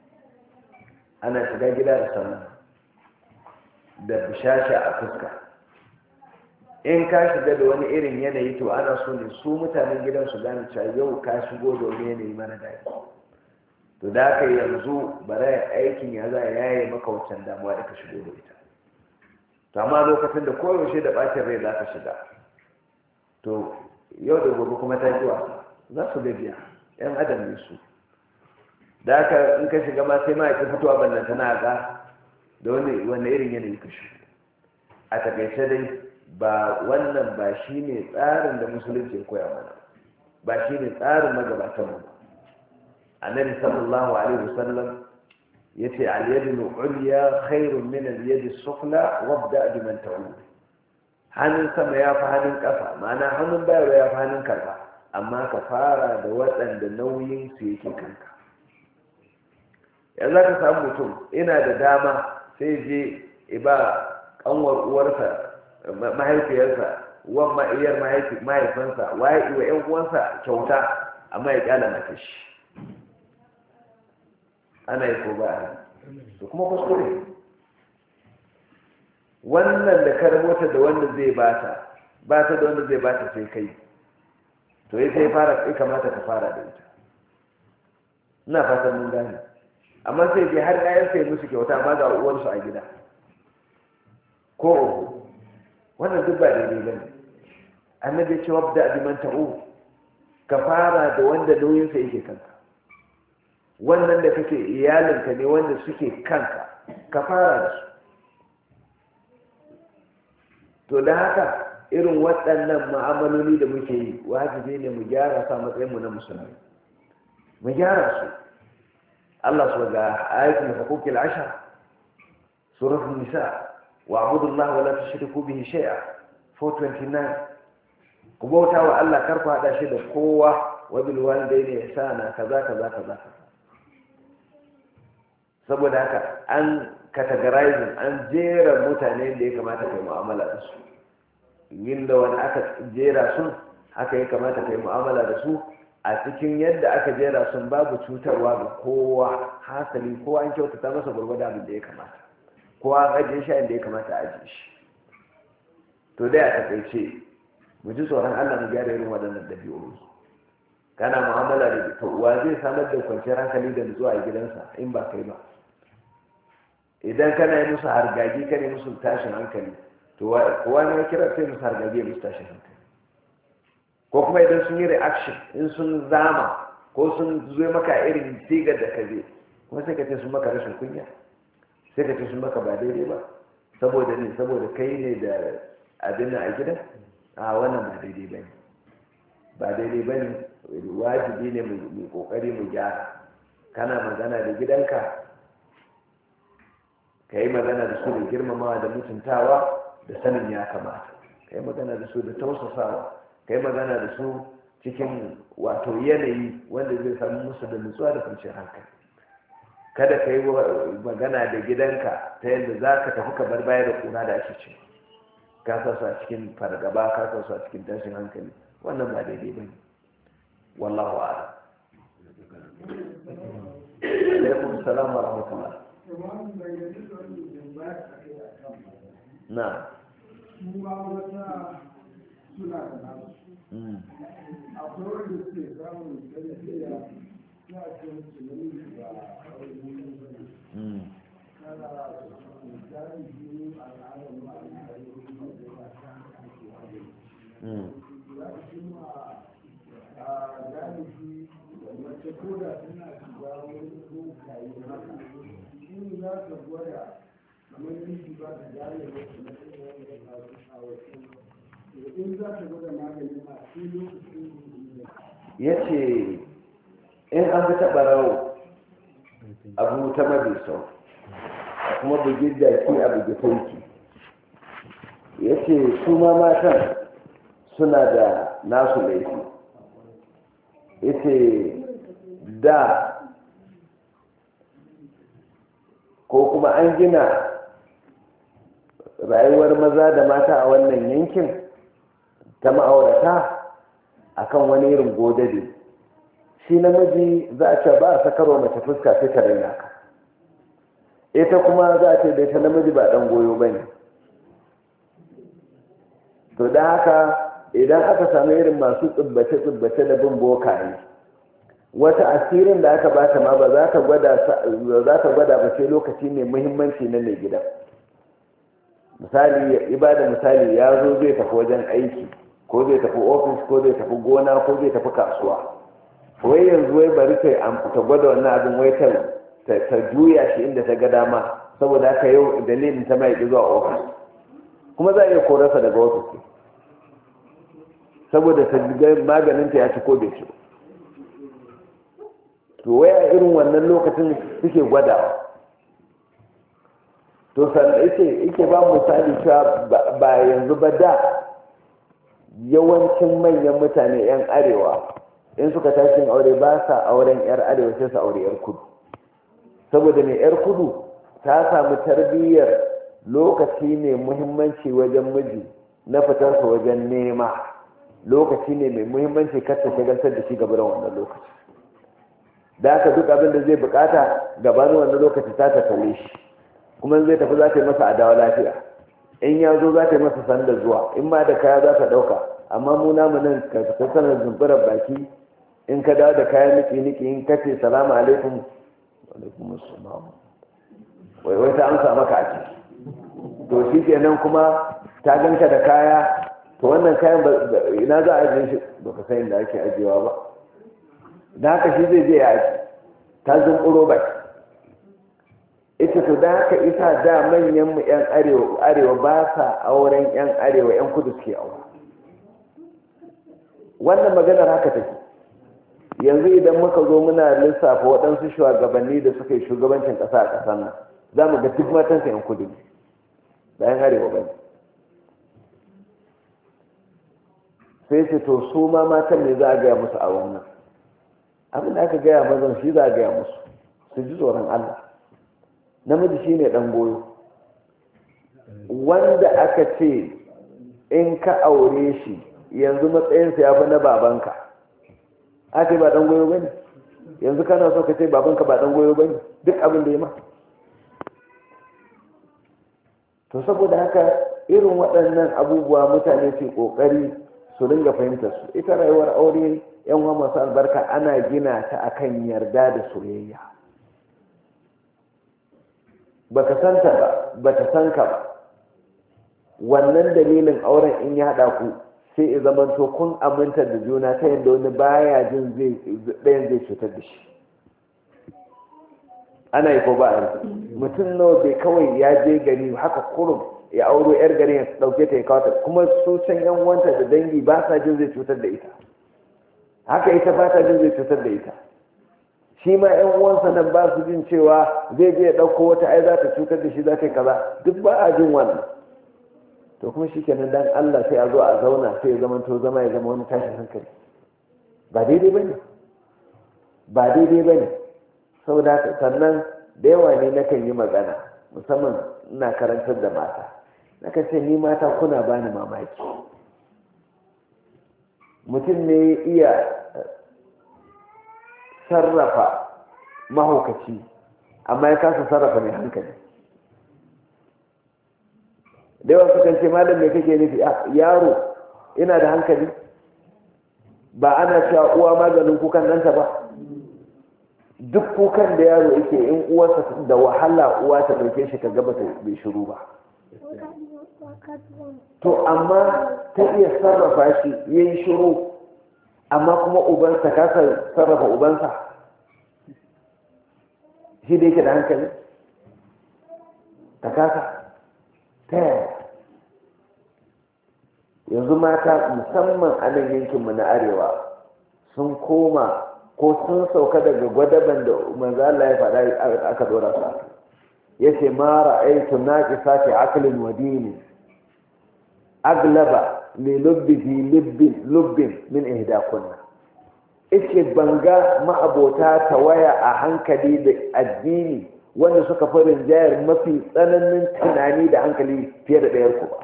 Ana shiga gida da sallah da bishasha a fuska. In ka shiga da wani irin yanayi to ana so ne su mutanen gidan su gane cewa yau ka shigo da wani yanayi mara daɗi. To da aka yanzu bari aikin ya za a yaye maka wancan damuwa da ka shigo da ita. To amma lokacin da koyaushe da ɓacin rai za ka shiga, to yau da gobe kuma ta yi wasa, za su gajiya, 'yan adam ne su. Da aka in ka shiga ma sai ma ya fitowa ballanta na ga da wani irin yanayi ka shigo. A takaice dai ba wannan ba shi ne tsarin da musulunci ya koya mana, ba shi ne tsarin magabatan mu. Annabi sallallahu alaihi wasallam yace al-yadu al-ulya khairun min al-yadi as-sufla wabda biman ta'ud. Hannun sama ya fi hannun ƙasa, ma'ana hannun bayarwa ya fi hannun karɓa, amma ka fara da waɗanda nauyin su yake kanka. Yanzu ka samu mutum ina da dama sai je iba kanwar uwarsa, mahaifiyarsa, wan ma'iyar mahaifinsa, waye iwa 'yan uwansa kyauta, amma ya kyala mata shi. Ana yi ko ba a yi, kuma kuskure. Wannan da ka rabota da wanda zai bata, bata da wanda zai bata sai kai, to ya sai fara kai kamata ka fara da ita. Ina fatan mun gane. Amma sai je har ɗayan sai musu kyauta amma ga uwarsu a gida. Ko oho, wannan duk ba daidai ba ne. Annabi ya ce wabda biman ta'u, ka fara da wanda nauyinsa yake kanka. Wannan da kake iyalinka ne wanda suke kanka, ka fara da su. To da haka irin waɗannan ma'amaloli da muke yi wajibi ne mu gyara sa matsayinmu na musulmi, mu gyara su. Allah su ga ayatul hukukil ashar, suratul nisa, wa abudullahi wa la tushriku bihi shay'a four twenty-nine. Ku bauta wa Allah kar ku hada shi da kowa, wa bil walidayni ihsana kaza kaza kaza. Saboda haka an categorizing, an jera mutane da ya kamata kai mu'amala da su. Yin da wani aka jera sun haka ya kamata kai mu'amala da su. A cikin yadda aka jera sun babu cutarwa ga kowa, hasali kowa an kyautata masa gurgurda abin da ya kamata, kowa an ajiye shi inda ya kamata a ajiye shi. To dai a takaice mu ji tsoron Allah mu gyara irin waɗannan ɗabi'u. Kana mu'amala da to wa zai samar da kwanciyar hankali da nutsuwa a gidansa in ba kai ba? idan kana yi musu hargagi kana yi musu tashin hankali to kowa ne kira sai musu hargagi musu tashin hankali. Ko kuma idan sun yi reaction in sun zama ko sun zo maka irin sigar da ka je kuma sai ka ce sun maka rashin kunya, sai ka ce sun maka ba daidai ba saboda ne saboda kai ne da abin a gidan, a wannan ba daidai ba ne ba daidai ba ne wajibi ne mai kokari mu gyara. Kana magana da gidanka ka yi magana da su da girmamawa da mutuntawa da sanin ya kamata, ka yi magana da su da tausasawa, ka yi magana da su cikin wato yanayi wanda zai samu musu da nutsuwa da kwanciyar hankali. Kada ka yi magana da gidanka ta yadda za ka tafi ka bar baya da kuna da ake ce ka sa su a cikin fargaba, ka sa su a cikin tashin hankali, wannan ba daidai ba ne. wallahu a'lam. alaikum salam wa rahmatullah. na suna da nasu akwai wanda suke samun tarbiyya na cikin tunani da abubuwan bane kana misali biyu al'adar ma'ana da ta ake wani ya fi ma a galibi mace koda tana shiga wani kokayi haka in za ta gwada kamar miji ba ta gane wasu na cikin wani da ta a wasu in za ta gwada magani a cikin lokacin ya ce in an fi taɓa rawo abu ta mabi sau kuma bugi jaki a bugi sauki. Ya ce su ma matan suna da nasu laifi. Ya ce da ko kuma an gina rayuwar maza da mata a wannan yankin ta ma'aurata akan wani irin godade. Shi namiji za a ce ba a sakarwa mace fuska sai ta raina ka, ita kuma za a ce da ita namiji ba dan goyo ba ne. To da haka idan aka samu irin masu tsubbace-tsubbace da bin bokaye, wata asirin da aka bata ma ba za ta gwada ba sai lokaci mai muhimmanci na mai gida. Misali, ibada misali ya zo zai tafi wajen aiki ko zai tafi ofis ko zai tafi gona ko zai tafi kasuwa, wai yanzu wai bari ta gwada wannan abin wai ta juya shi inda ta ga dama saboda haka yau dalilin ta mai zuwa ofis, kuma za a iya korarsa daga ofis saboda ta ga maganinta ya ci ko bai ci. To wai a irin wannan lokacin suke gwadawa. To sannan ike ba misali cewa ba yanzu ba da yawancin manyan mutane 'yan arewa in suka tashin aure ba sa auren 'yar arewa sai su aure 'yar kudu, saboda mai 'yar kudu ta samu tarbiyyar lokaci ne muhimmanci wajen miji na fitarsa wajen nema, lokaci ne mai muhimmanci kacce shagaltar da shi gaba da wannan lokaci. Da haka duk abin da zai bukata gabanin wannan lokaci ta tattale shi, kuma zai tafi za ta yi masa adawa lafiya, in ya zo za ta yi masa sanda zuwa, in ma da kaya za ta ɗauka. Amma mu namu nan ka fita sanar zumburar baki, in ka dawo da kayan niki-niki in ka ce salamu alaikum alaikum assalam wai wai ta amsa maka a ciki. To shi kenan kuma ta ganka da kaya, to wannan kayan ina za a ajiye shi ba ka san inda ake ajiyewa ba, da haka shi zai je ya aji, ta zumburo baki. Ita to da haka isa da manyan mu 'yan arewa ba sa auren 'yan arewa, 'yan kudu suke aure. Wannan maganar haka take. Yanzu idan muka zo muna lissafa waɗansu shugabanni da suka yi shugabancin ƙasa a ƙasar nan, za mu ga duk matansa 'yan kudu ne, ba 'yan arewa ba ne. Sai ce to su ma matan ne za a gaya musu a wannan abin da aka gaya mazan shi za a gaya musu, su ji tsoron Allah. Namiji shi ne ɗan goyo, wanda aka ce in ka aure shi yanzu matsayinsa ya fi na babanka, aka yi ba ɗan goyo ba ne? Yanzu kana so ka ce babanka ba ɗan goyo ba ne duk abin da ya ma? To saboda haka irin waɗannan abubuwa mutane ce ƙoƙari su ringa fahimtar su. Ita rayuwar aure yan uwa masu albarka ana gina ta akan yarda da soyayya. baka santa ba bata san ka ba, wannan dalilin auren in ya haɗa ku sai ya zamanto kun aminta da juna ta yadda wani baya jin zai ɗayan zai cutar da shi. Ana yi ko ba a yi mutum nawa bai kawai ya je gari haka kurum ya auro yar gari ya ɗauke ta ya kawo ta, kuma su can yan wanta da dangi ba sa jin zai cutar da ita, haka ita ba ta jin zai cutar da ita, shi ma yan uwansa nan ba su jin cewa zai je ya ɗauko wata ai za ta cutar da shi za ta yi kaza, duk ba a jin wannan. To kuma shi kenan dan Allah sai a zo a zauna sai ya zama to zama ya zama wani tashin hankali, ba daidai ba ne ba daidai ba ne saboda haka sannan da yawa ne nakan yi magana musamman ina karantar da mata, nakan ce ni mata kuna bani mamaki. Mutum ne ya iya sarrafa mahaukaci amma ya kasa sarrafa mai hankali. Da yawa sukan ce malam me kake nufi? Yaro ina da hankali, ba ana cewa uwa maganin kukan ɗanta ba. Duk kukan da yaro yake in uwarsa da wahala uwa ta ɗauke shi ka gaba bai shiru ba. To amma ta iya sarrafa shi ya yi shiru, amma kuma ubansa kasa sarrafa ubansa shi da yake da hankali ta kasa ta yaya? Yanzu mata musamman a nan yankinmu na arewa sun koma ko sun sauka daga gwadaban da manzo Allah ya faɗa aka dora su yace ma ra'aytu naqisati aqlin wa dinin aglaba li lubbihi lubbin lubbin min ihdakunna. Yace banga ma'abota tawaya a hankali da addini wanda suka fi rinjayar mafi tsananin tunani da hankali fiye da ɗayar ku ba.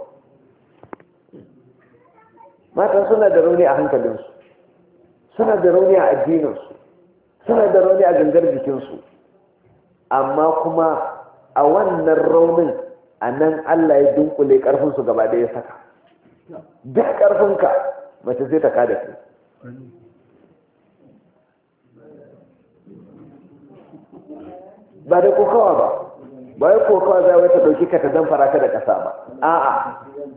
Mata suna da rauni a hankalinsu, suna da rauni a addininsu, suna da rauni a gangar jikinsu, amma kuma a wannan raunin a nan Allah ya dunkule ƙarfinsu gaba ɗaya saka. Duk ƙarfinka mace sai ta kada kai. Ba da kokawa ba, ba ya kokawa za wai ta ɗauki ka ta zamfara ka da ƙasa ba, a'a.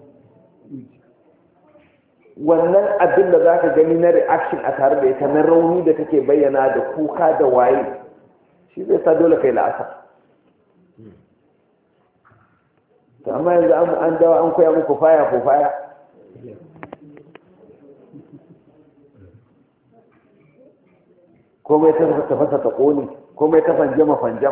Wannan abin da za ka gani na reaction a tare da ita na rauni da take bayyana da kuka da waye shi zai sa dole kai la'asa. To amma yanzu an dawa an koya muku faya ko faya komai ta tafasa ta ƙone, komai ta fanjama fanjam,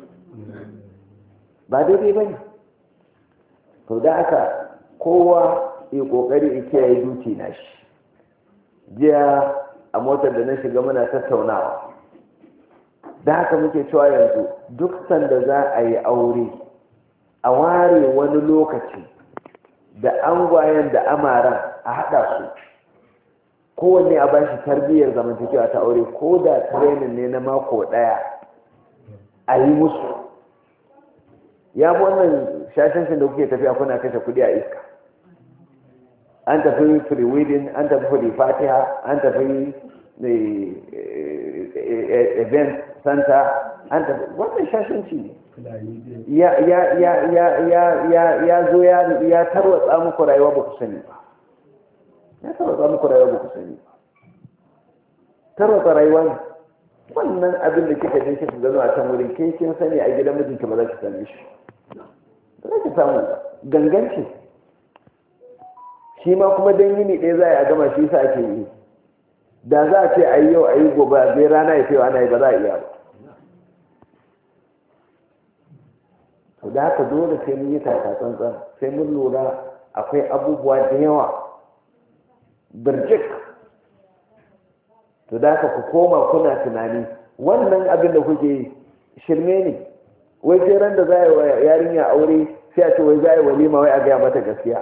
ba daidai ba ne. To da aka kowa yi kokari in kiyaye duki na shi. Jiya a motar da na shiga muna tattaunawa, da haka muke cewa yanzu duk sanda za a yi aure a ware wani lokaci da angwayen da amaran a haɗa su, kowanne a bashi tarbiyyar zamantakewa ta aure, ko da training ne na mako ɗaya a yi musu. Ya fi wannan shashanshin da kuke tafiya kuna kashe kuɗi a iska. An tafi free wedding, an tafi free fatiha, an tafi event center, an tafi wannan shashanci ne. Ya ya ya ya ya ya ya zo ya ya tarwatsa muku rayuwa ba ku sani ba. Ya tarwatsa muku rayuwa ba ku sani ba. Tarwatsa rayuwa ne. Wannan abin da kika je kika gano a can wurin kai kin sani a gidan mijinki ba za ki same shi. Ba za ki samu ganganci. Shi ma kuma dan yini ɗaya za a yi a gama shi sa ake yi. Da za a ce a yi yau a yi gobe a zai rana ya ce ana yi ba za a iya ba. To da haka dole sai mun yi taka tsantsan, sai mun lura akwai abubuwa da yawa birjik. To da haka ku koma kuna tunani wannan abin da kuke yi shirme ne. Wai sai ran da za a yi wa yarinya aure sai a ce wai za a yi walima wai a gaya mata gaskiya.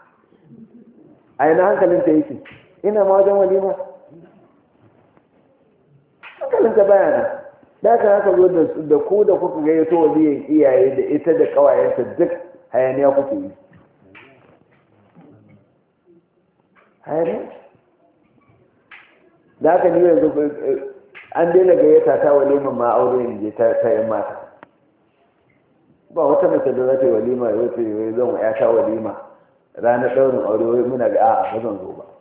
A ina hankalinta yake? Ina ma wajen walima? Hankalinta baya nan. Da aka haka zo da ku da kuka gayyato waliyan iyaye da ita da ƙawayenta duk hayaniya kuke yi. Hayaniya? Da aka ni yanzu an daina gayyata ta waliman ma aure ne ta yan mata. ba wata mace da za ta yi walima ya wace wai zan ya ta walima ranar ɗaurin aure wai muna ga a'a ba zan zo ba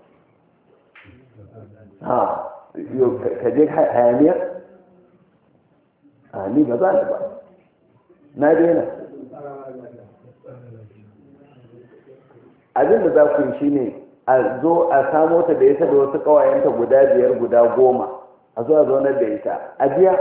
ha ka je hayaniya a ni ba za ni ba na daina abin da za ku yi shine a zo a samo ta da ita da wasu ƙawayenta guda biyar guda goma a zo a zaunar da ita a biya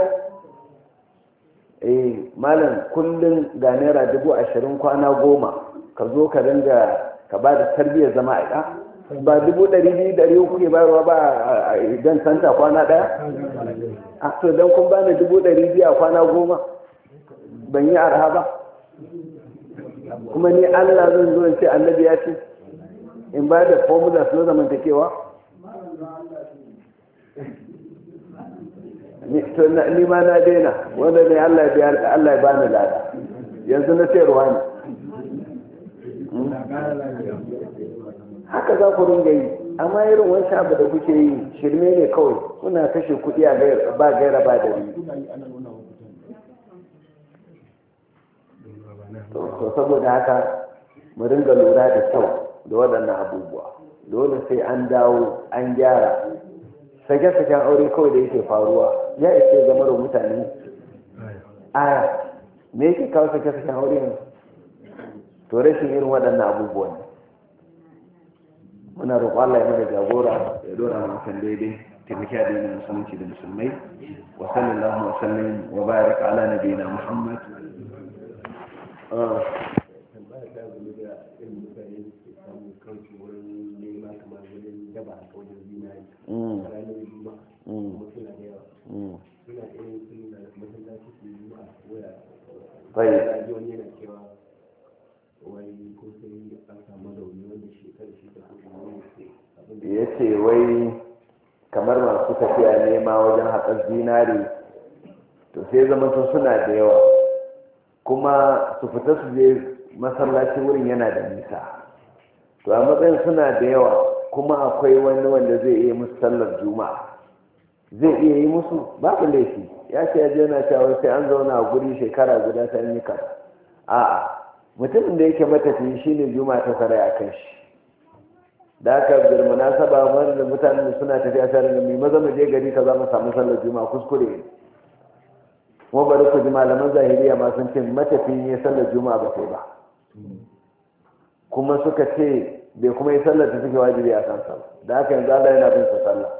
eh malam kullum ga naira dubu ashirin kwana goma ka zo ka dinga ka ba da tarbiyyar zama a ɗa ba dubu ɗari biyu ɗari uku ke bayarwa ba a idan santa kwana ɗaya a to don kun bani dubu ɗari biyu a kwana goma ban yi arha ba kuma ni Allah zan zo in ce annabi ya ce in ba da formula na zamantakewa ni ma na daina wanda ne Allah ya bani lada yanzu na sayarwa ne haka za ku ringa yi amma irin wani abu da kuke yi shirme ne kawai kuna kashe kuɗi a ba gaira ba da to saboda haka mu ringa lura da kyau da waɗannan abubuwa dole sai an dawo an gyara sake-saken aure kawai da yake faruwa ya ishe zama da mutane aya me yake kawo sake-saken aure ne to rashin irin waɗannan abubuwan muna roƙon Allah ya mana jagora ya dora mu kan daidai taimaki addinin musulunci da musulmai wa sallallahu wa sallam wa baraka ala nabiyina Muhammad ya ce wai kamar masu tafiya nema wajen haƙar zinari to sai zama sun suna da yawa kuma su fita su je masallaci wurin yana da nisa to a matsayin suna da yawa kuma akwai wani wanda zai iya musu sallar juma'a zai iya yi musu babu laifi ya ce ya je yana cewa sai an zauna a guri shekara guda ta yi ka a'a mutumin da yake matafiyi shine juma'a ta sarai a kan shi da aka bir munasaba wanda mutanen suna tafiya tare da mai maza mu je gari ka za mu samu sallar juma'a kuskure ne kuma bari ku ji malaman zahiriya ma sun ce matafiyin ya sallar juma'a ba sai ba kuma suka ce bai kuma yi sallar da suke wajibi a kansa da haka yanzu Allah yana bin sa sallah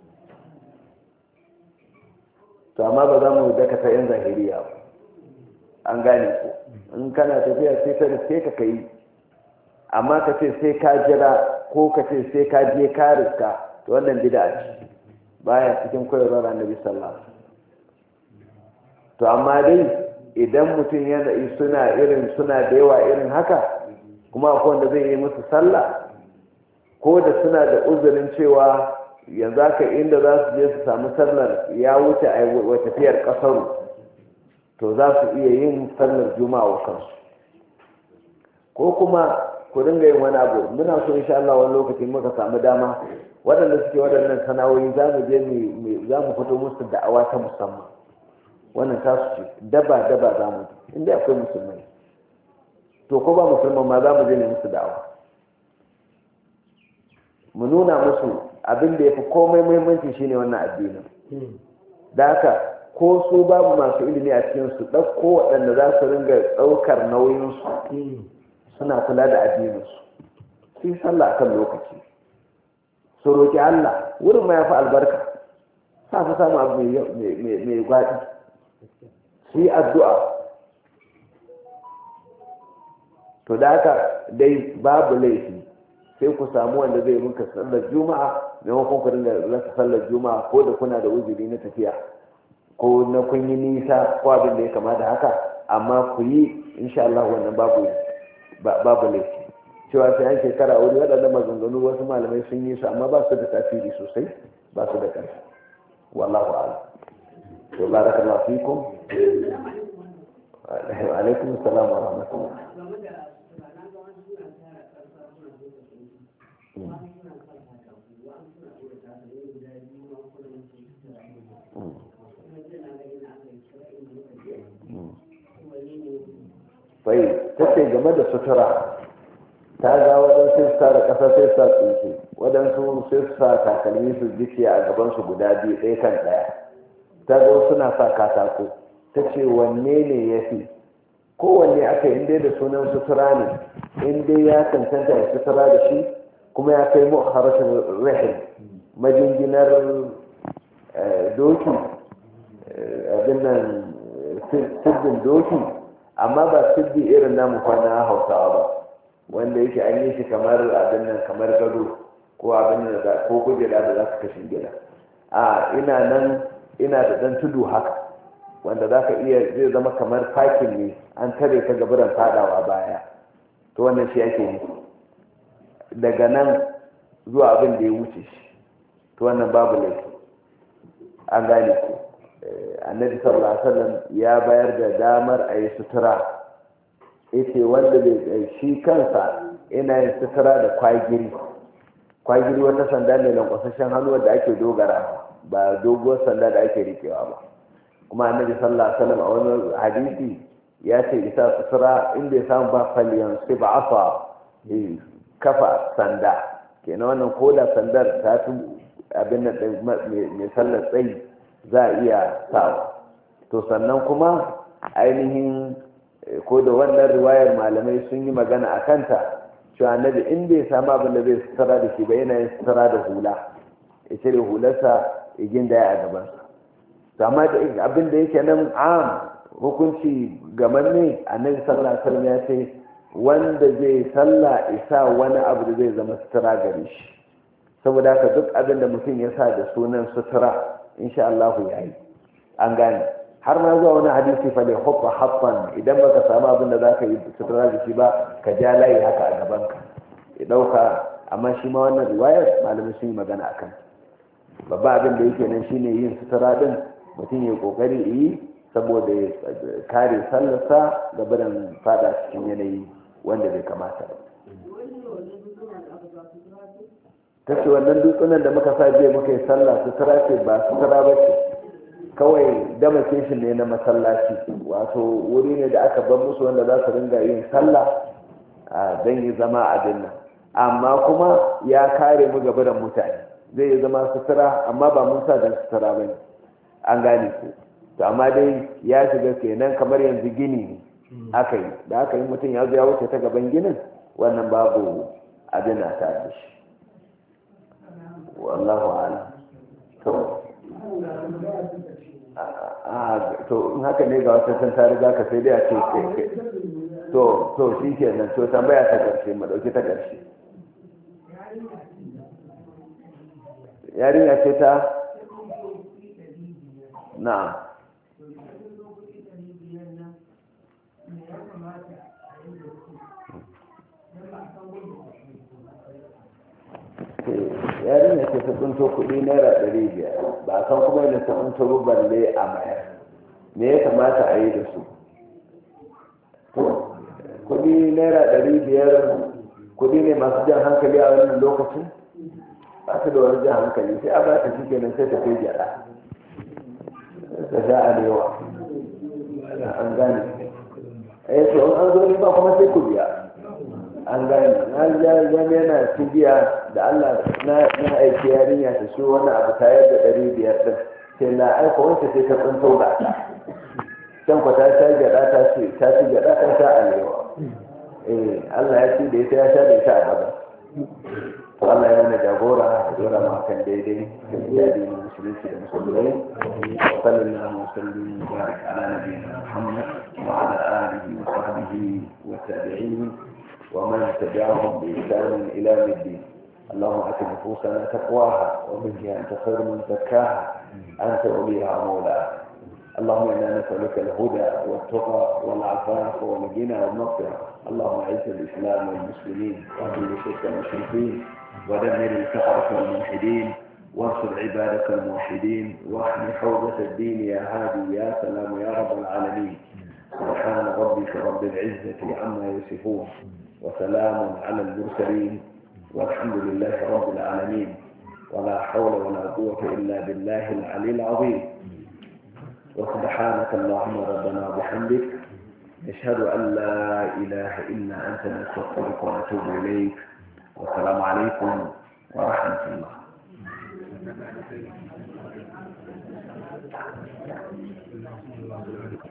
to amma ba za mu dakata yan zahiriya ba an gane ko in kana tafiya sai ka riske ka kai amma ka ce sai ka jira ko ka ce sai ka je ka riska to wannan bid'a ce baya cikin koyarwar annabi sallallahu alaihi wasallam to amma dai idan mutum yana suna irin suna da yawa irin haka kuma akwai wanda zai yi musu sallah ko da suna da uzurin cewa yanzu haka inda za su je su samu sallar ya wuce a tafiyar kasaru to za su iya yin sallar juma'a wa kansu ko kuma ku dinga yin wani abu muna so insha Allah wani lokaci muka samu dama waɗanda suke waɗannan sana'o'i za mu je mu za mu fito musu da'awa ta musamman wannan tasu ce daba daba za mu inda akwai musulmai to ko ba musulman ma za mu je ne musu da'awa mu nuna musu abin da ya fi komai muhimmanci shine wannan addinin da haka ko su babu masu ilimi a cikin su ɗauko waɗanda za su ringa ɗaukar nauyinsu suna kula da addininsu su yi sallah akan lokaci su roƙi Allah wurin ma ya fi albarka sa fi samu abu mai gwaɗi su yi addu'a to da haka dai babu laifi sai ku samu wanda zai rinka sallar juma'a maimakon ku rinka rasa sallar juma'a ko da kuna da uzuri na tafiya ko na kun yi nisa ko abin da ya kama da haka amma ku yi insha Allah wannan babu babu laifi cewa sai an shekara wuri waɗannan maganganu wasu malamai sun yi su amma ba su da tasiri sosai ba su da ƙarfi wallahu a'lam to barakallahu fikum wa alaikum assalam wa rahmatullah fai ta ce game da sutura ta ga waɗansu su sa da ƙasa sai su sa tsinke waɗansu sai su sa takalmi su gice a gabansu guda biyu ɗaya kan ɗaya ta ga suna sa katako ta ce wanne ne ya fi kowanne aka yi dai da sunan sutura ne in dai ya cancanta ya sutura da shi kuma ya kai mu harashin rahim majinginar doki abin nan siddin doki amma ba siddi irin namu kwana hausawa ba wanda yake an yi shi kamar abin nan kamar gado ko abin da ko kujera da za su kashin gida a ina nan ina da dan tudu haka wanda za ka iya zai zama kamar fakin ne an tare ka gaburan fadawa baya to wannan shi ake yi daga nan zuwa abin da ya wuce shi to wannan babu laifi an gane ku annabi sallallahu alaihi wasallam ya bayar da damar a yi sutura yace wanda bai shi kansa ina yin sutura da kwagiri kwagiri wata sanda ne lankwasashen hannu wadda ake dogara ba doguwar sanda da ake rikewa ba kuma annabi sallallahu alaihi wasallam a wani hadisi ya ce isa sutura inda ya samu ba faliyan sai ba afa kafa sanda kenan wannan koda sandar ta fi abin nan mai sallar tsayi za a iya sawa to sannan kuma ainihin ko da wannan riwayar malamai sun yi magana a kanta cewa annabi in bai samu abin da zai sutura da shi ba yana yin sutura da hula ya cire hularsa ya gindaya a gabansa amma da abin da yake nan am hukunci gaman ne annabi sallallahu alaihi wasallam ya ce wanda zai salla isa wani abu da zai zama sutura gare shi saboda haka duk abin da mutum ya sa da sunan sutura insha Allah ya yi an gane har ma zuwa wani hadisi fa lai hubba haffan idan baka samu abin da zaka yi sutura da shi ba ka ja layi haka a gaban ka ya dauka amma shi ma wannan riwayar malamai sun yi magana akan babba abin da yake nan shine yin sutura din mutum ya kokari yi saboda ya kare sallarsa da barin fada cikin yanayi wanda bai kamata ba ta ce wannan dutsunan da muka sa jiya muka yi sallah sutura ce ba sutura ba ce kawai demarcation ne na masallaci wato wuri ne da aka bar musu wanda za su ringa yin sallah a don yi zama a dinnan amma kuma ya kare mu gabaran mutane zai yi zama sutura amma ba mun sa don sutura ba ne an gane ku to amma dai ya shiga kenan kamar yanzu gini ne aka yi da aka yi mutum ya zo ya wuce ta gaban ginin wannan babu abin na ta da shi wallahu a'lam to a to in haka ne ga wata san ta riga ka sai dai a ce ke to to shi kenan to tambaya ta karshe mu dauki ta karshe yarinya ce ta na'am yarinya ce ta tsunto kuɗi naira ɗari biyar ba a san kuma yadda ta tsunto ruballe a mayar me ya kamata a yi da su kuɗi naira ɗari biyar kuɗi ne masu jan hankali a wannan lokacin ba su da wani jan hankali sai a ba ta shi kenan sai ta kai gyaɗa ta sha alewa an gane eh to an zo ne ba kuma sai ku biya an gane na zama yana cibiya da Allah na aiki yarinya ta shi wani abu tayar da ɗari biyar ɗin sai na aika wancan sai ta tsinto da ta can kwa ta sha gyaɗa ta ce ta ci gyaɗa ta sha alewa eh Allah ya ci da ita ya sha da ita a gaba to Allah ya mana jagora ya dora ma kan daidai da iyali na musulunci da musulmai wa sallallahu wa sallim wa baraka ala nabiyina Muhammad wa ala alihi wa sahbihi wa tabi'in ومن تبعهم بإحسان إلى يوم الدين اللهم آت نفوسنا تقواها وزكها أنت خير من زكاها أنت وليها مولاها اللهم إنا نسألك الهدى والتقى والعفاف والغنى والمغفرة اللهم أعز الإسلام والمسلمين وأذل الشرك والمشركين ودمر الكفرة والملحدين وانصر عبادك الموحدين واحمي حوزة الدين يا هادي يا سلام يا رب العالمين سبحان ربك رب العزة عما يصفون وسلام على المرسلين والحمد لله رب العالمين ولا حول ولا قوة إلا بالله العلي العظيم وسبحانك اللهم ربنا وبحمدك نشهد أن لا إله إلا أنت نستغفرك ونتوب إليك والسلام عليكم ورحمة الله.